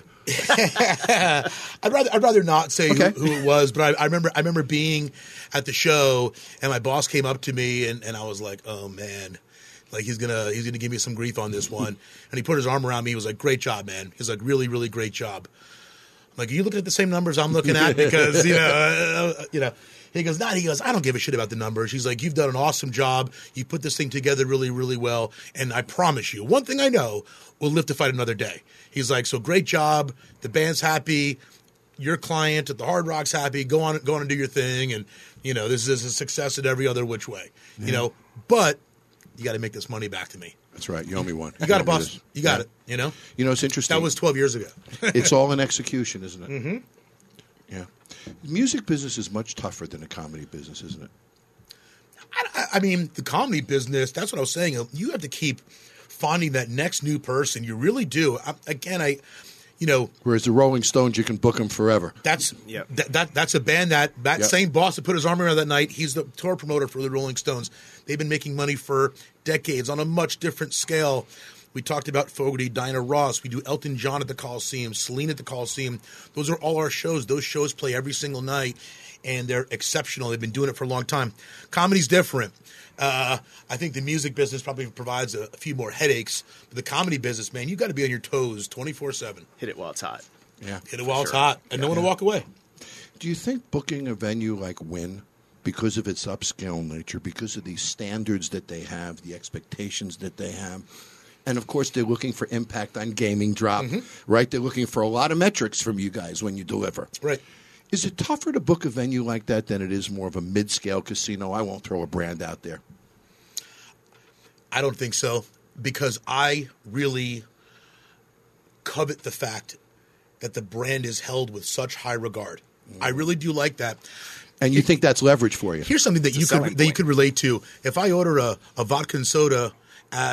I'd rather not say who it was, but I remember being at the show, and my boss came up to me, and I was like, oh, man. Like he's gonna give me some grief on this one, and he put his arm around me. He was like, "Great job, man." He's like, "Really, really great job." I'm like, "Are you looking at the same numbers I'm looking at?" Because you know. He goes, "Not." He goes, "I don't give a shit about the numbers." He's like, "You've done an awesome job. You put this thing together really, really well, and I promise you, one thing I know, we'll live to fight another day." He's like, "So great job. The band's happy. Your client at the Hard Rock's happy. Go on and do your thing, and you know this is a success in every other which way. You know, but." You got to make this money back to me. That's right. You owe me one. You got it, boss. You got it. You know? You know, it's interesting. That was 12 years ago. It's all in execution, isn't it? Mm-hmm. Yeah. The music business is much tougher than the comedy business, isn't it? I mean, the comedy business, that's what I was saying. You have to keep finding that next new person. You really do. Whereas the Rolling Stones, you can book them forever. That's a band that same boss that put his arm around that night, he's the tour promoter for the Rolling Stones. They've been making money for decades on a much different scale. We talked about Fogerty, Diana Ross. We do Elton John at the Coliseum, Celine at the Coliseum. Those are all our shows. Those shows play every single night, and they're exceptional. They've been doing it for a long time. Comedy's different. I think the music business probably provides a few more headaches. But the comedy business, man, you got to be on your toes 24/7. Hit it while it's hot. Yeah. Hit it while it's hot, and no one to walk away. Do you think booking a venue like Wynn, because of its upscale nature, because of these standards that they have, the expectations that they have, and of course they're looking for impact on gaming drop, right? They're looking for a lot of metrics from you guys when you deliver. Right. Is it tougher to book a venue like that than it is more of a mid-scale casino? I won't throw a brand out there. I don't think so, because I really covet the fact that the brand is held with such high regard. I really do like that. And you think that's leverage for you? Here's something that you could relate to. If I order a vodka and soda at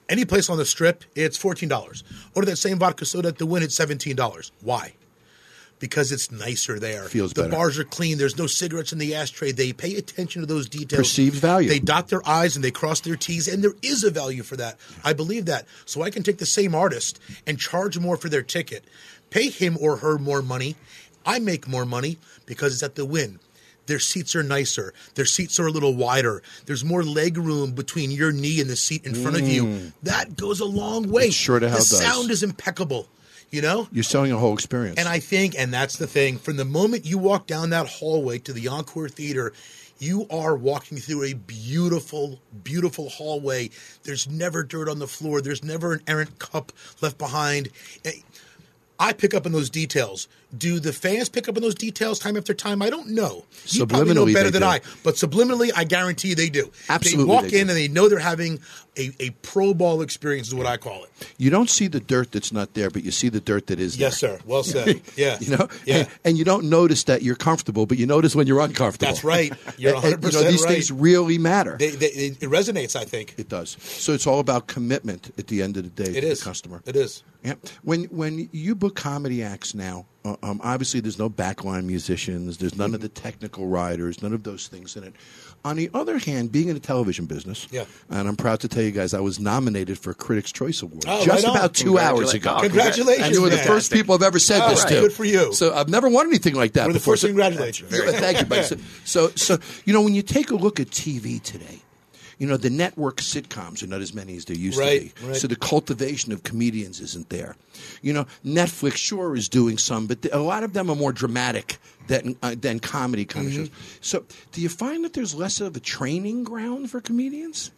Any place on the Strip, it's $14. Order that same vodka soda at the Wynn, it's $17. Why? Because it's nicer there. Feels the better. bars are clean. There's no cigarettes in the ashtray. They pay attention to those details. Perceived value. They dot their I's and they cross their T's, and there is a value for that. I believe that. So I can take the same artist and charge more for their ticket, pay him or her more money. I make more money because it's at the Wynn. Their seats are nicer. Their seats are a little wider. There's more leg room between your knee and the seat in front of you. That goes a long way. It sure to hell the does. sound is impeccable. You know? You're selling a whole experience. And I think, and that's the thing, from the moment you walk down that hallway to the Encore Theater, you are walking through a beautiful, beautiful hallway. There's never dirt on the floor. There's never an errant cup left behind. I pick up on those details. Do the fans pick up on those details time after time? I don't know. You probably know Subliminally, better they than do. I. But subliminally, I guarantee you they do. Absolutely, They walk they in do. and they know they're having a pro ball experience is what I call it. You don't see the dirt that's not there, but you see the dirt that is there. Yes, sir. Well said. Yeah. You know, Yeah. and you don't notice that you're comfortable, but you notice when you're uncomfortable. That's right. You're 100% And, these right. things really matter. It resonates, I think. It does. So it's all about commitment at the end of the day It to is. the customer. It is. Yeah. When you book comedy acts now, obviously there's no backline musicians, there's none of the technical writers, none of those things in it. On the other hand, being in the television business, Yeah. and I'm proud to tell you guys, I was nominated for a Critics' Choice Award Oh, just right on. about 2 hours ago. Congratulations, And you were the man. first people I've ever said All this right. to. Good for you. So I've never won anything like that We're the before. first to congratulate you. Yeah, thank you, buddy. So when you take a look at TV today, the network sitcoms are not as many as there used to Right, be. right. So the cultivation of comedians isn't there. Netflix sure is doing some, but a lot of them are more dramatic than comedy kind of shows. So do you find that there's less of a training ground for comedians?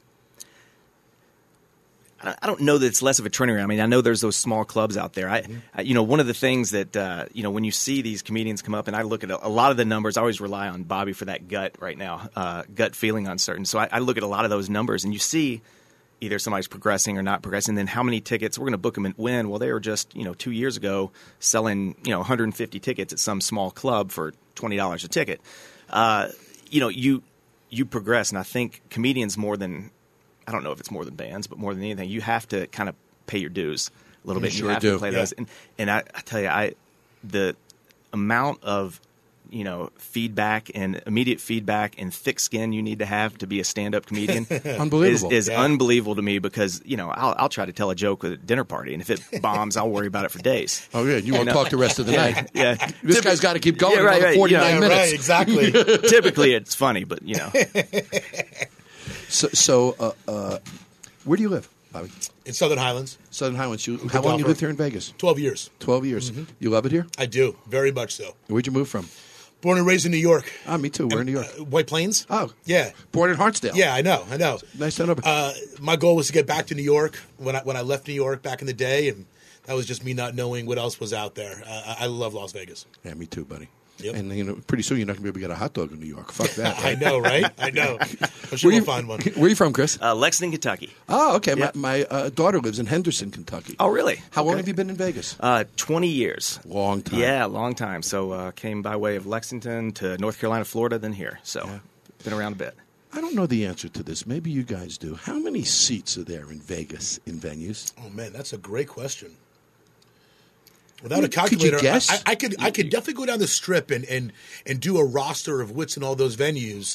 I don't know that it's less of a training ground. I mean, I know there's those small clubs out there. I one of the things that when you see these comedians come up, and I look at a lot of the numbers, I always rely on Bobby for that gut right now, gut feeling on certain. So I look at a lot of those numbers, and you see either somebody's progressing or not progressing. Then how many tickets we're going to book them and win? Well, they were just 2 years ago selling 150 tickets at some small club for $20 a ticket. You progress, and I think comedians more than. I don't know if it's more than bands, but more than anything, you have to kind of pay your dues a little bit. sure You have do. to play those. And I tell you, the amount of feedback and immediate feedback and thick skin you need to have to be a stand-up comedian Unbelievable. is unbelievable to me because I'll try to tell a joke at a dinner party, and if it bombs, I'll worry about it for days. Oh, yeah. You won't talk the rest of the night. Yeah, This guy's got to keep going Yeah, right, another right. 49 Yeah, minutes. Right, exactly. Typically, it's funny, but So, where do you live, Bobby? In Southern Highlands, Southern Highlands. How long you lived here in Vegas? 12 years. 12 years. You love it here? I do, very much so. Where'd you move from? Born and raised in New York. Me too. We're in New York. White Plains? Oh. Yeah. Born in Hartsdale. Yeah, I know. Nice to know. My goal was to get back to New York when I left New York back in the day, and that was just me not knowing what else was out there. I love Las Vegas. Yeah, me too, buddy. Yep. And pretty soon you're not going to be able to get a hot dog in New York. Fuck that. I know, right? I know. I'm sure we'll find one. Where are you from, Chris? Lexington, Kentucky. Oh, okay. Yeah. My daughter lives in Henderson, Kentucky. Oh, really? How long have you been in Vegas? 20 years. Long time. Yeah, long time. So came by way of Lexington to North Carolina, Florida, then here. So been around a bit. I don't know the answer to this. Maybe you guys do. How many seats are there in Vegas in venues? Oh man, that's a great question. Without a Could you calculator, guess? I could definitely go down the strip and do a roster of wits in all those venues.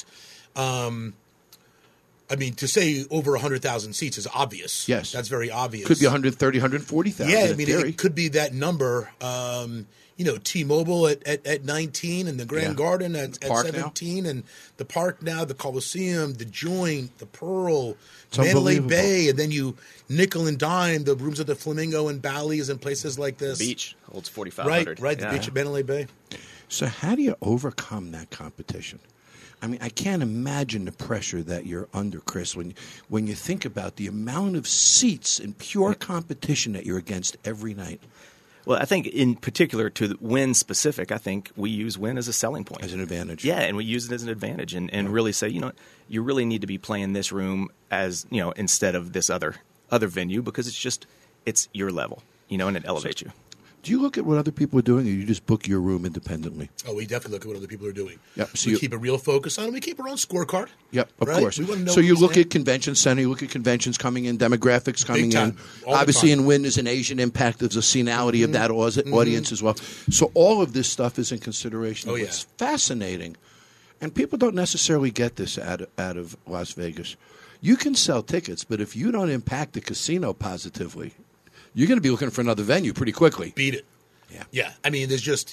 I mean, to say over 100,000 seats is obvious. Yes. That's very obvious. Could be 130, 140,000. Yeah, I in mean, theory. it could be that number. T-Mobile at 19 and the Grand Garden at Park now. 17 and the Park now, the Coliseum, the Joint, the Pearl, It's Mandalay unbelievable. Bay, and then you nickel and dime the rooms at the Flamingo and Bally's and places like this. Beach holds 4,500. Right, the beach at Mandalay Bay. So how do you overcome that competition? I mean, I can't imagine the pressure that you're under, Chris, when you think about the amount of seats and pure competition that you're against every night. Well, I think in particular to Wynn specific, I think we use Wynn as a selling point. As an advantage. Yeah, and we use it as an advantage and really say, you really need to be playing this room as, instead of this other venue because it's your level, and it elevates you. Do you look at what other people are doing, or you just book your room independently? Oh, we definitely look at what other people are doing. Yep. So we keep a real focus on it. We keep our own scorecard. Yep, of right? course. We want to know so you what's look there. at convention center, you look at conventions coming in, demographics coming time. in. All the Obviously, time. in Wynn, there's an Asian impact. There's a senality of that audience as well. So all of this stuff is in consideration. Oh, yeah. It's fascinating. And people don't necessarily get this out of Las Vegas. You can sell tickets, but if you don't impact the casino positively, you're going to be looking for another venue pretty quickly. Beat it. Yeah. Yeah. I mean, there's just,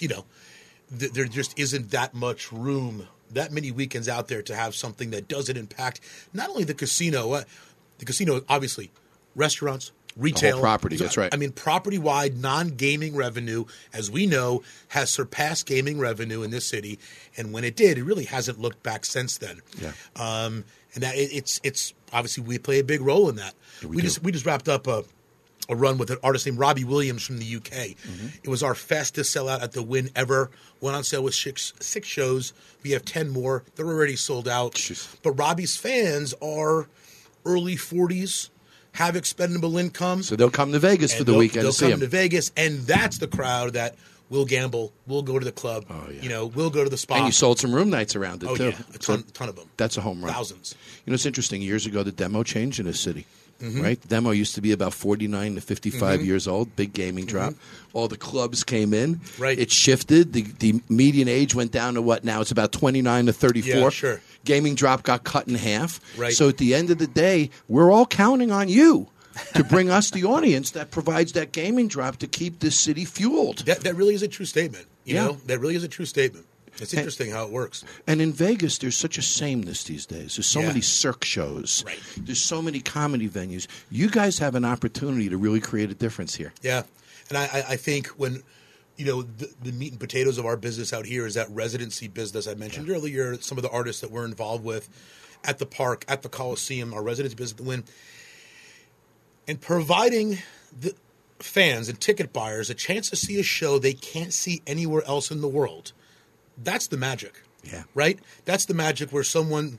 there just isn't that much room, that many weekends out there to have something that doesn't impact not only the casino, obviously, restaurants, retail. whole property, that's right. I mean, property-wide, non-gaming revenue, as we know, has surpassed gaming revenue in this city. And when it did, it really hasn't looked back since then. Yeah. And that it's obviously we play a big role in that. We just wrapped up a run with an artist named Robbie Williams from the UK. Mm-hmm. It was our fastest sellout at the Wynn ever. Went on sale with six shows. We have 10 more. They're already sold out. Jeez. But Robbie's fans are early 40s, have expendable income. So they'll come to Vegas for the weekend They'll to see come him. to Vegas, and that's the crowd that will gamble, will go to the club, will go to the spa. And you sold some room nights around it, too. Yeah, a ton of them. That's a home run. Thousands. It's interesting. Years ago, the demo changed in this city. Right? The demo used to be about 49 to 55 years old, big gaming drop. All the clubs came in. Right. It shifted. The median age went down to what now? It's about 29 to 34. Yeah, sure. Gaming drop got cut in half. Right. So at the end of the day, we're all counting on you to bring us the audience that provides that gaming drop to keep this city fueled. That really is a true statement. You Yeah. know, that really is a true statement. It's interesting how it works. And in Vegas, there's such a sameness these days. There's so Yeah. many Cirque shows. Right. There's so many comedy venues. You guys have an opportunity to really create a difference here. Yeah. And I think when, the meat and potatoes of our business out here is that residency business I mentioned earlier, some of the artists that we're involved with at the park, at the Coliseum, our residency business at the Wynn, and providing the fans and ticket buyers a chance to see a show they can't see anywhere else in the world. That's the magic. Yeah. Right? That's the magic where someone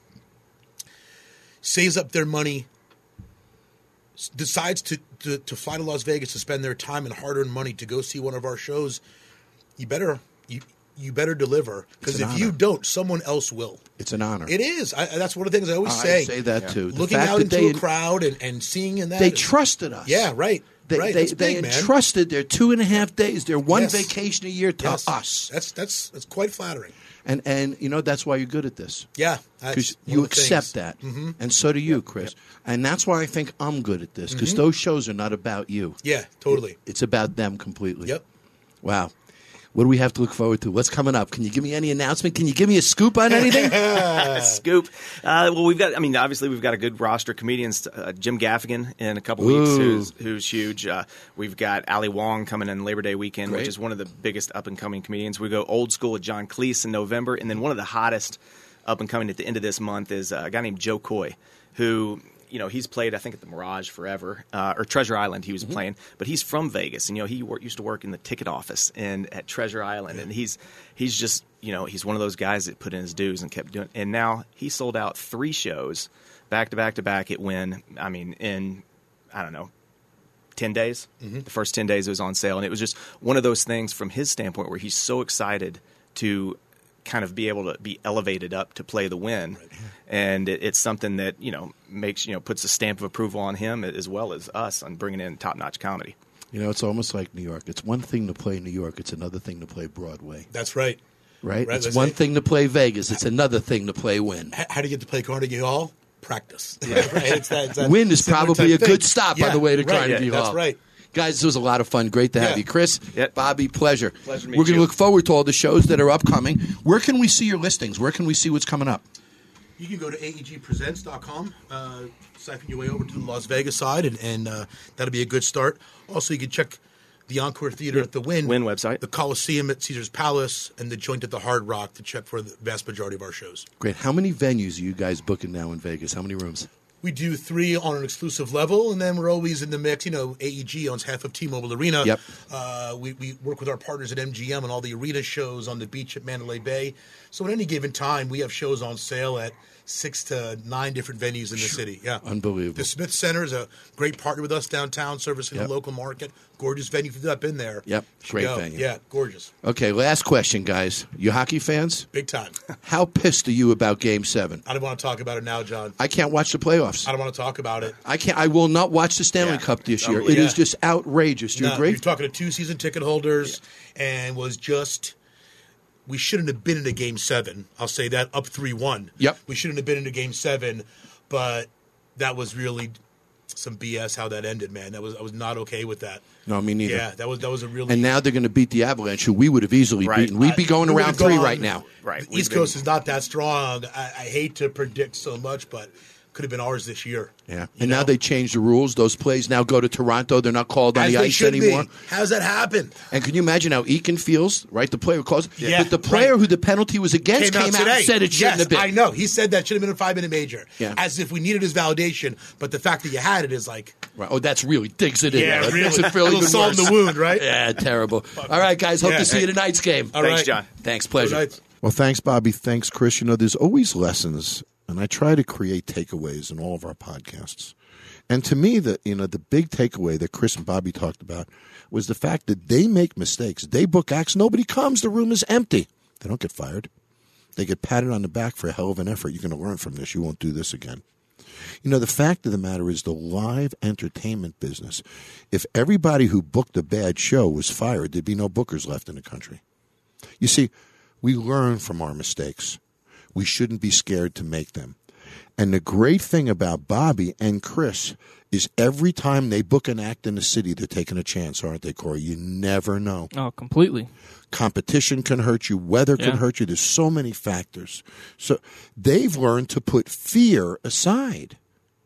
saves up their money, decides to fly to Las Vegas to spend their time and hard-earned money to go see one of our shows. You better deliver, because if you don't, someone else will. It's an honor. It is. That's one of the things I always say. I say that too. The Looking fact out that into a crowd and seeing in that. they trusted us. Yeah, right. They That's big, man. entrusted their 2.5 days, their one Yes. vacation a year to Yes. us. That's quite flattering. And that's why you're good at this. Yeah. Because you accept that. And so do you, Chris. And that's why I think I'm good at this, because those shows are not about you. Yeah, totally. It's about them completely. Yep. Wow. What do we have to look forward to? What's coming up? Can you give me any announcement? Can you give me a scoop on anything? Scoop. Well, obviously we've got a good roster of comedians. Jim Gaffigan in a couple weeks, who's huge. We've got Ali Wong coming in Labor Day weekend, Great. which is one of the biggest up-and-coming comedians. We go old school with John Cleese in November, and then one of the hottest up-and-coming at the end of this month is a guy named Joe Coy, who... he's played, I think, at the Mirage forever, or Treasure Island he was playing, but he's from Vegas, and, he used to work in the ticket office at Treasure Island, and he's just, he's one of those guys that put in his dues and kept doing it, and now he sold out 3 shows back to back to back at Wynn, in, 10 days. The first 10 days it was on sale, and it was just one of those things from his standpoint where he's so excited to kind of be able to be elevated up to play the Wynn. Right. And it's something that, makes, puts a stamp of approval on him as well as us on bringing in top-notch comedy. It's almost like New York. It's one thing to play New York. It's another thing to play Broadway. That's right. Right? It's one thing to play Vegas. It's another thing to play Wynn. How do you get to play Carnegie Hall? Practice. Right. It's that Wynn is similar probably a type good thing. stop on the way to Carnegie Hall. That's right. Guys, this was a lot of fun. Great to have you. Chris, Bobby, pleasure. Pleasure to meet We're going to you. look forward to all the shows that are upcoming. Where can we see your listings? Where can we see what's coming up? You can go to aegpresents.com, siphon your way over to the Las Vegas side, and that'll be a good start. Also, you can check the Encore Theater at the Wynn website, the Coliseum at Caesar's Palace, and the Joint at the Hard Rock to check for the vast majority of our shows. Great. How many venues are you guys booking now in Vegas? How many rooms? We do 3 on an exclusive level, and then we're always in the mix. AEG owns half of T-Mobile Arena. Yep. We work with our partners at MGM on all the arena shows on the beach at Mandalay Bay. So at any given time, we have shows on sale at 6 to 9 different venues in the city. Yeah, Unbelievable. The Smith Center is a great partner with us downtown, servicing the local market. Gorgeous venue. If you've not been there, great venue. Yeah, gorgeous. Okay, last question, guys. You hockey fans? Big time. How pissed are you about Game 7? I don't want to talk about it now, John. I can't watch the playoffs. I don't want to talk about it. I will not watch the Stanley Cup this year. It is just outrageous. Do you agree? You're talking to 2 season ticket holders, and was just. We shouldn't have been in a Game 7. I'll say that, up 3-1. Yep. We shouldn't have been in a Game 7, but that was really some BS how that ended, man. I was not okay with that. No, me neither. Yeah, that was a really. And now they're going to beat the Avalanche, who we would have easily beaten. We'd be going around 3 right now. Right. The East Coast is not that strong. I hate to predict so much, but could have been ours this year. Yeah. And now they changed the rules. Those plays now go to Toronto. They're not called on the ice anymore. How's that happen? And can you imagine how Eakin feels, right? The player calls. Yeah, but the player who the penalty was against came out and said it shouldn't have been. I know. He said that should have been a 5-minute major. Yeah. As if we needed his validation. But the fact that you had it is like. Right. Oh, that's really digs it in. Yeah, That really. makes it feel even worse. Salt in the wound, right? Yeah, terrible. All right, guys. Hope to see you tonight's game. All Thanks, right. John. Thanks. Pleasure. Good night. Well, thanks, Bobby. Thanks, Chris. You know, there's always lessons, and I try to create takeaways in all of our podcasts. And to me, the big takeaway that Chris and Bobby talked about was the fact that they make mistakes. They book acts. Nobody comes. The room is empty. They don't get fired. They get patted on the back for a hell of an effort. You're going to learn from this. You won't do this again. You know, the fact of the matter is the live entertainment business, if everybody who booked a bad show was fired, there'd be no bookers left in the country. You see, we learn from our mistakes. We shouldn't be scared to make them. And the great thing about Bobby and Chris is every time they book an act in the city, they're taking a chance, aren't they, Corey? You never know. Oh, completely. Competition can hurt you. Weather can hurt you. There's so many factors. So they've learned to put fear aside.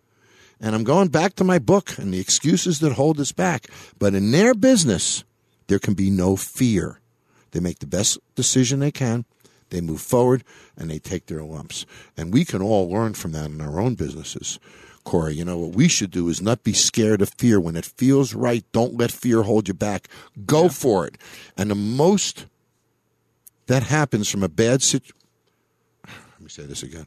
And I'm going back to my book and the excuses that hold us back. But in their business, there can be no fear. They make the best decision they can. They move forward, and they take their lumps. And we can all learn from that in our own businesses. Corey, you know, what we should do is not be scared of fear. When it feels right, don't let fear hold you back. Go for it. And the most that happens from a bad situation... Let me say this again.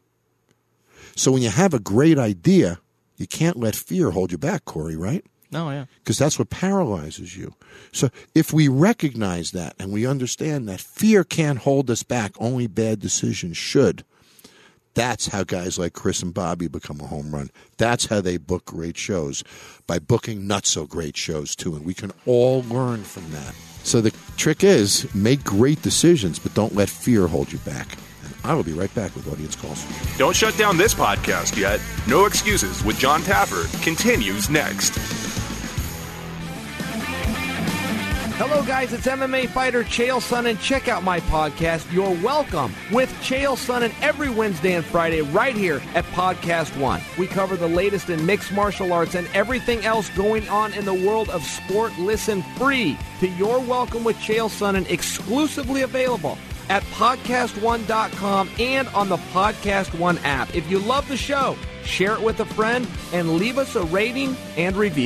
So when you have a great idea, you can't let fear hold you back, Corey, right? No, yeah. Because that's what paralyzes you. So if we recognize that and we understand that fear can't hold us back, only bad decisions should, that's how guys like Chris and Bobby become a home run. That's how they book great shows, by booking not-so-great shows, too. And we can all learn from that. So the trick is, make great decisions, but don't let fear hold you back. And I will be right back with Audience Calls. Don't shut down this podcast yet. No Excuses with John Taffer continues next. Hello, guys. It's MMA fighter Chael Sonnen. Check out my podcast, You're Welcome, with Chael Sonnen every Wednesday and Friday right here at Podcast One. We cover the latest in mixed martial arts and everything else going on in the world of sport. Listen free to You're Welcome with Chael Sonnen, exclusively available at podcastone.com and on the Podcast One app. If you love the show, share it with a friend and leave us a rating and review.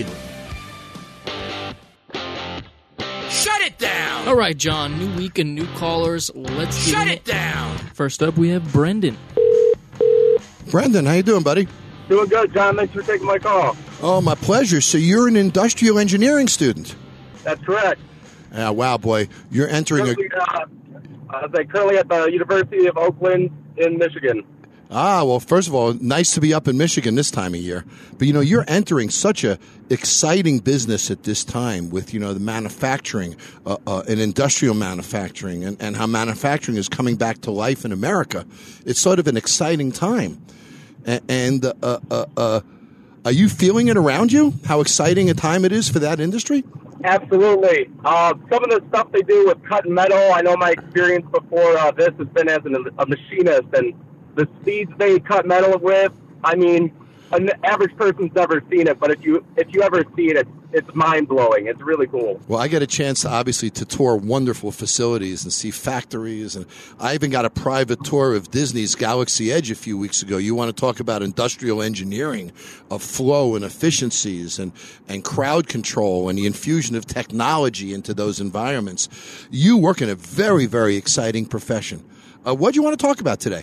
Shut it down! All right, John. New week and new callers. Let's get Shut it down! First up, we have Brendan. Brendan, how you doing, buddy? Doing good, John. Thanks for taking my call. Oh, my pleasure. So you're an industrial engineering student? That's correct. Wow, boy. You're entering currently at the University of Oakland in Michigan. Well, first of all, nice to be up in Michigan this time of year. But, you know, you're entering such a exciting business at this time with, you know, the manufacturing, and industrial manufacturing, and how manufacturing is coming back to life in America. It's sort of an exciting time. And are you feeling it around you, how exciting a time it is for that industry? Absolutely. Some of the stuff they do with cutting metal, I know my experience before this has been as a machinist, and the speeds they cut metal with, I mean, an average person's never seen it, but if you ever see it, it's mind-blowing. It's really cool. Well, I get a chance, obviously, to tour wonderful facilities and see factories, and I even got a private tour of Disney's Galaxy Edge a few weeks ago. You want to talk about industrial engineering of flow and efficiencies and crowd control and the infusion of technology into those environments. You work in a very, very exciting profession. What do you want to talk about today?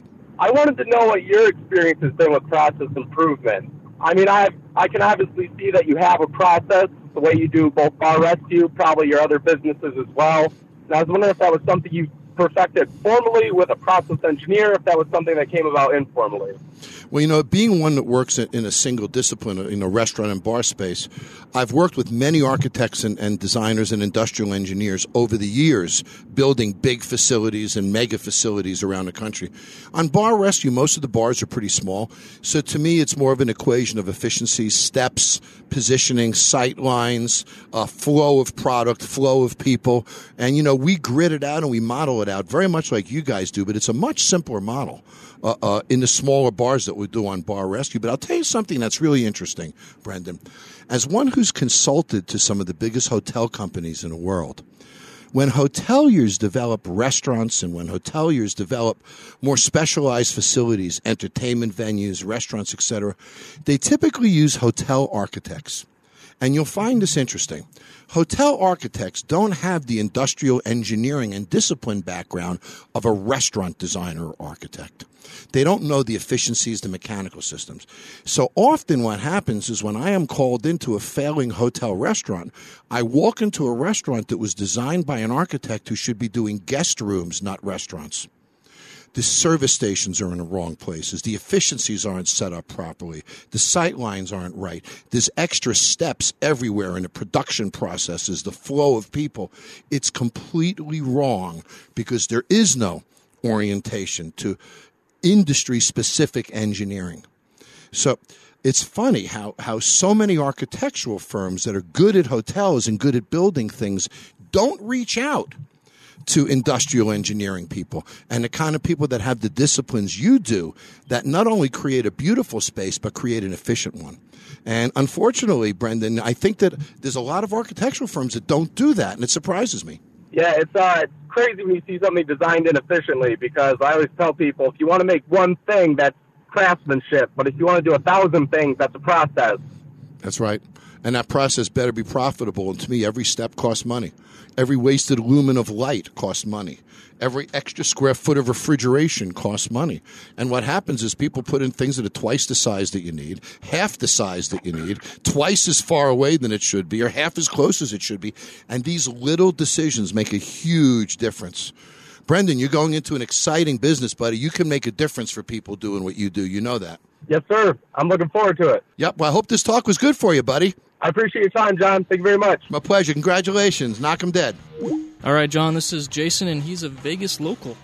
I wanted to know what your experience has been with process improvement. I mean, I can obviously see that you have a process, the way you do both bar rescue, probably your other businesses as well. And I was wondering if that was something you perfected formally with a process engineer, if that was something that came about informally. Well, being one that works in a single discipline, in a restaurant and bar space, I've worked with many architects and designers and industrial engineers over the years building big facilities and mega facilities around the country. On bar rescue, most of the bars are pretty small, so to me it's more of an equation of efficiency, steps, positioning, sight lines, flow of product, flow of people, and we grid it out and we model it out very much like you guys do, but it's a much simpler model in the smaller bars that we do on bar rescue. But I'll tell you something that's really interesting, Brendan. As one who's consulted to some of the biggest hotel companies in the world, when hoteliers develop restaurants and when hoteliers develop more specialized facilities, entertainment venues, restaurants, etc., they typically use hotel architects. And you'll find this interesting. Hotel architects don't have the industrial engineering and discipline background of a restaurant designer or architect. They don't know the efficiencies, the mechanical systems. So often what happens is when I am called into a failing hotel restaurant, I walk into a restaurant that was designed by an architect who should be doing guest rooms, not restaurants. The service stations are in the wrong places. The efficiencies aren't set up properly. The sight lines aren't right. There's extra steps everywhere in the production processes, the flow of people. It's completely wrong because there is no orientation to industry-specific engineering. So it's funny how so many architectural firms that are good at hotels and good at building things don't reach out to industrial engineering people and the kind of people that have the disciplines you do that not only create a beautiful space but create an efficient one. And unfortunately, Brendan, I think that there's a lot of architectural firms that don't do that, and it surprises me. Yeah, it's crazy when you see something designed inefficiently, because I always tell people, if you want to make one thing, that's craftsmanship, but if you want to do 1,000 things, that's a process. That's right. And that process better be profitable. And to me, every step costs money. Every wasted lumen of light costs money. Every extra square foot of refrigeration costs money. And what happens is people put in things that are twice the size that you need, half the size that you need, twice as far away than it should be, or half as close as it should be. And these little decisions make a huge difference. Brendan, you're going into an exciting business, buddy. You can make a difference for people doing what you do. You know that. Yes, sir. I'm looking forward to it. Yep. Well, I hope this talk was good for you, buddy. I appreciate your time, John. Thank you very much. My pleasure. Congratulations. Knock 'em dead. All right, John, this is Jason, and he's a Vegas local.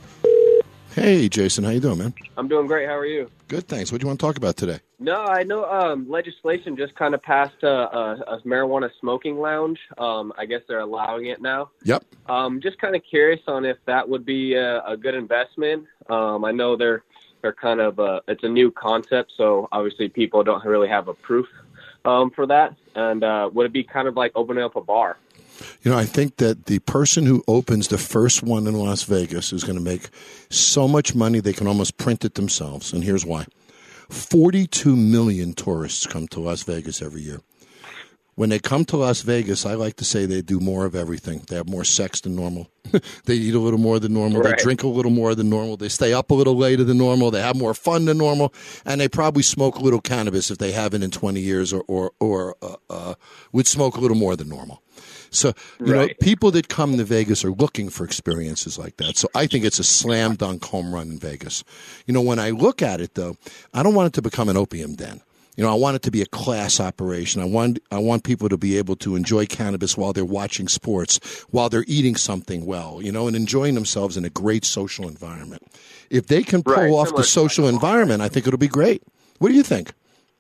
Hey, Jason. How you doing, man? I'm doing great. How are you? Good, thanks. What do you want to talk about today? No, I know legislation just kind of passed a marijuana smoking lounge. I guess they're allowing it now. Yep. Just kind of curious on if that would be a good investment. I know they're kind of it's a new concept, so obviously people don't really have a proof for that. And would it be kind of like opening up a bar? You know, I think that the person who opens the first one in Las Vegas is going to make so much money they can almost print it themselves. And here's why. 42 million tourists come to Las Vegas every year. When they come to Las Vegas, I like to say they do more of everything. They have more sex than normal. They eat a little more than normal. Right. They drink a little more than normal. They stay up a little later than normal. They have more fun than normal. And they probably smoke a little cannabis if they haven't in 20 years or would smoke a little more than normal. So, you know, people that come to Vegas are looking for experiences like that. So I think it's a slam dunk home run in Vegas. You know, when I look at it, though, I don't want it to become an opium den. You know, I want it to be a class operation. I want people to be able to enjoy cannabis while they're watching sports, while they're eating something well, you know, and enjoying themselves in a great social environment. If they can pull off the social environment, I think it'll be great. What do you think?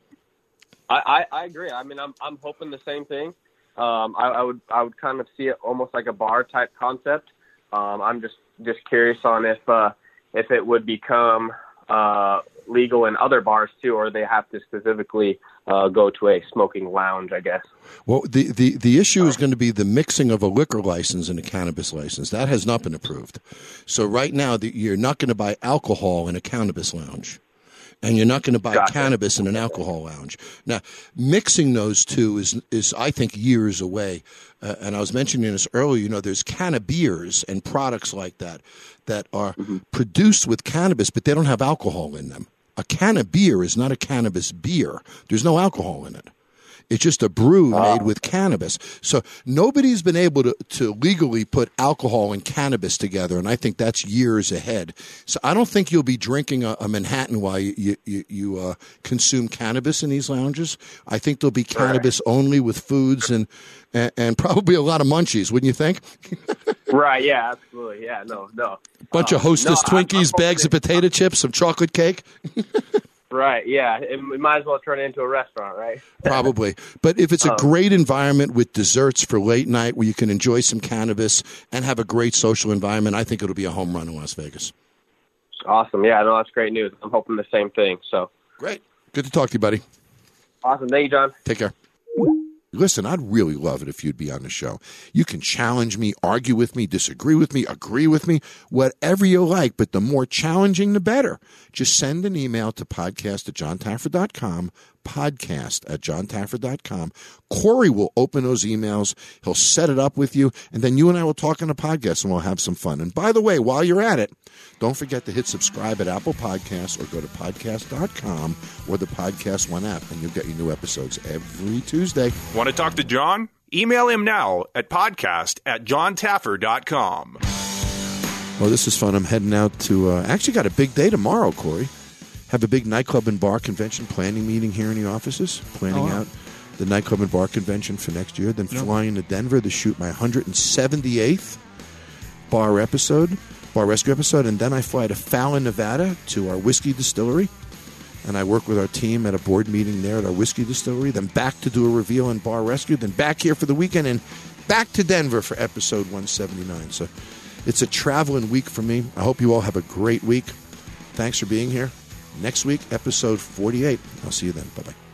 I agree. I mean, I'm hoping the same thing. I would kind of see it almost like a bar type concept. I'm just curious on if it would become legal in other bars too, or they have to specifically go to a smoking lounge, I guess. Well, the issue is going to be the mixing of a liquor license and a cannabis license. That has not been approved. So right now, you're not going to buy alcohol in a cannabis lounge. And you're not going to buy cannabis in an alcohol lounge. Now, mixing those two is I think, years away. And I was mentioning this earlier, there's cannabiers and products like that are produced with cannabis, but they don't have alcohol in them. A can of beer is not a cannabis beer. There's no alcohol in it. It's just a brew made with cannabis. So nobody's been able to legally put alcohol and cannabis together, and I think that's years ahead. So I don't think you'll be drinking a Manhattan while you consume cannabis in these lounges. I think there'll be cannabis only with foods and probably a lot of munchies, wouldn't you think? Right, yeah, absolutely. Yeah, no. Bunch of Hostess Twinkies, bags of potato chips, some chocolate cake. Right, yeah. It might as well turn it into a restaurant, right? Probably. But if it's a great environment with desserts for late night where you can enjoy some cannabis and have a great social environment, I think it'll be a home run in Las Vegas. Awesome. Yeah, no, that's great news. I'm hoping the same thing. So great. Good to talk to you, buddy. Awesome. Thank you, John. Take care. Listen, I'd really love it if you'd be on the show. You can challenge me, argue with me, disagree with me, agree with me, whatever you like, but the more challenging, the better. Just send an email to podcast@johntaffer.com, podcast@johntaffer.com. Corey will open those emails. He'll set it up with you, and then you and I will talk on the podcast, and we'll have some fun. And by the way, while you're at it, don't forget to hit subscribe at Apple Podcasts or go to podcast.com or the Podcast One app, and you'll get your new episodes every Tuesday. Want to talk to John? Email him now at podcast@johntaffer.com. Well, this is fun. I'm heading out to actually got a big day tomorrow, Corey. Have a big nightclub and bar convention planning meeting here in the offices, planning out the nightclub and bar convention for next year. Then flying to Denver to shoot my 178th bar rescue episode. And then I fly to Fallon, Nevada to our whiskey distillery. And I work with our team at a board meeting there at our whiskey distillery. Then back to do a reveal on Bar Rescue. Then back here for the weekend and back to Denver for episode 179. So it's a traveling week for me. I hope you all have a great week. Thanks for being here. Next week, episode 48. I'll see you then. Bye-bye.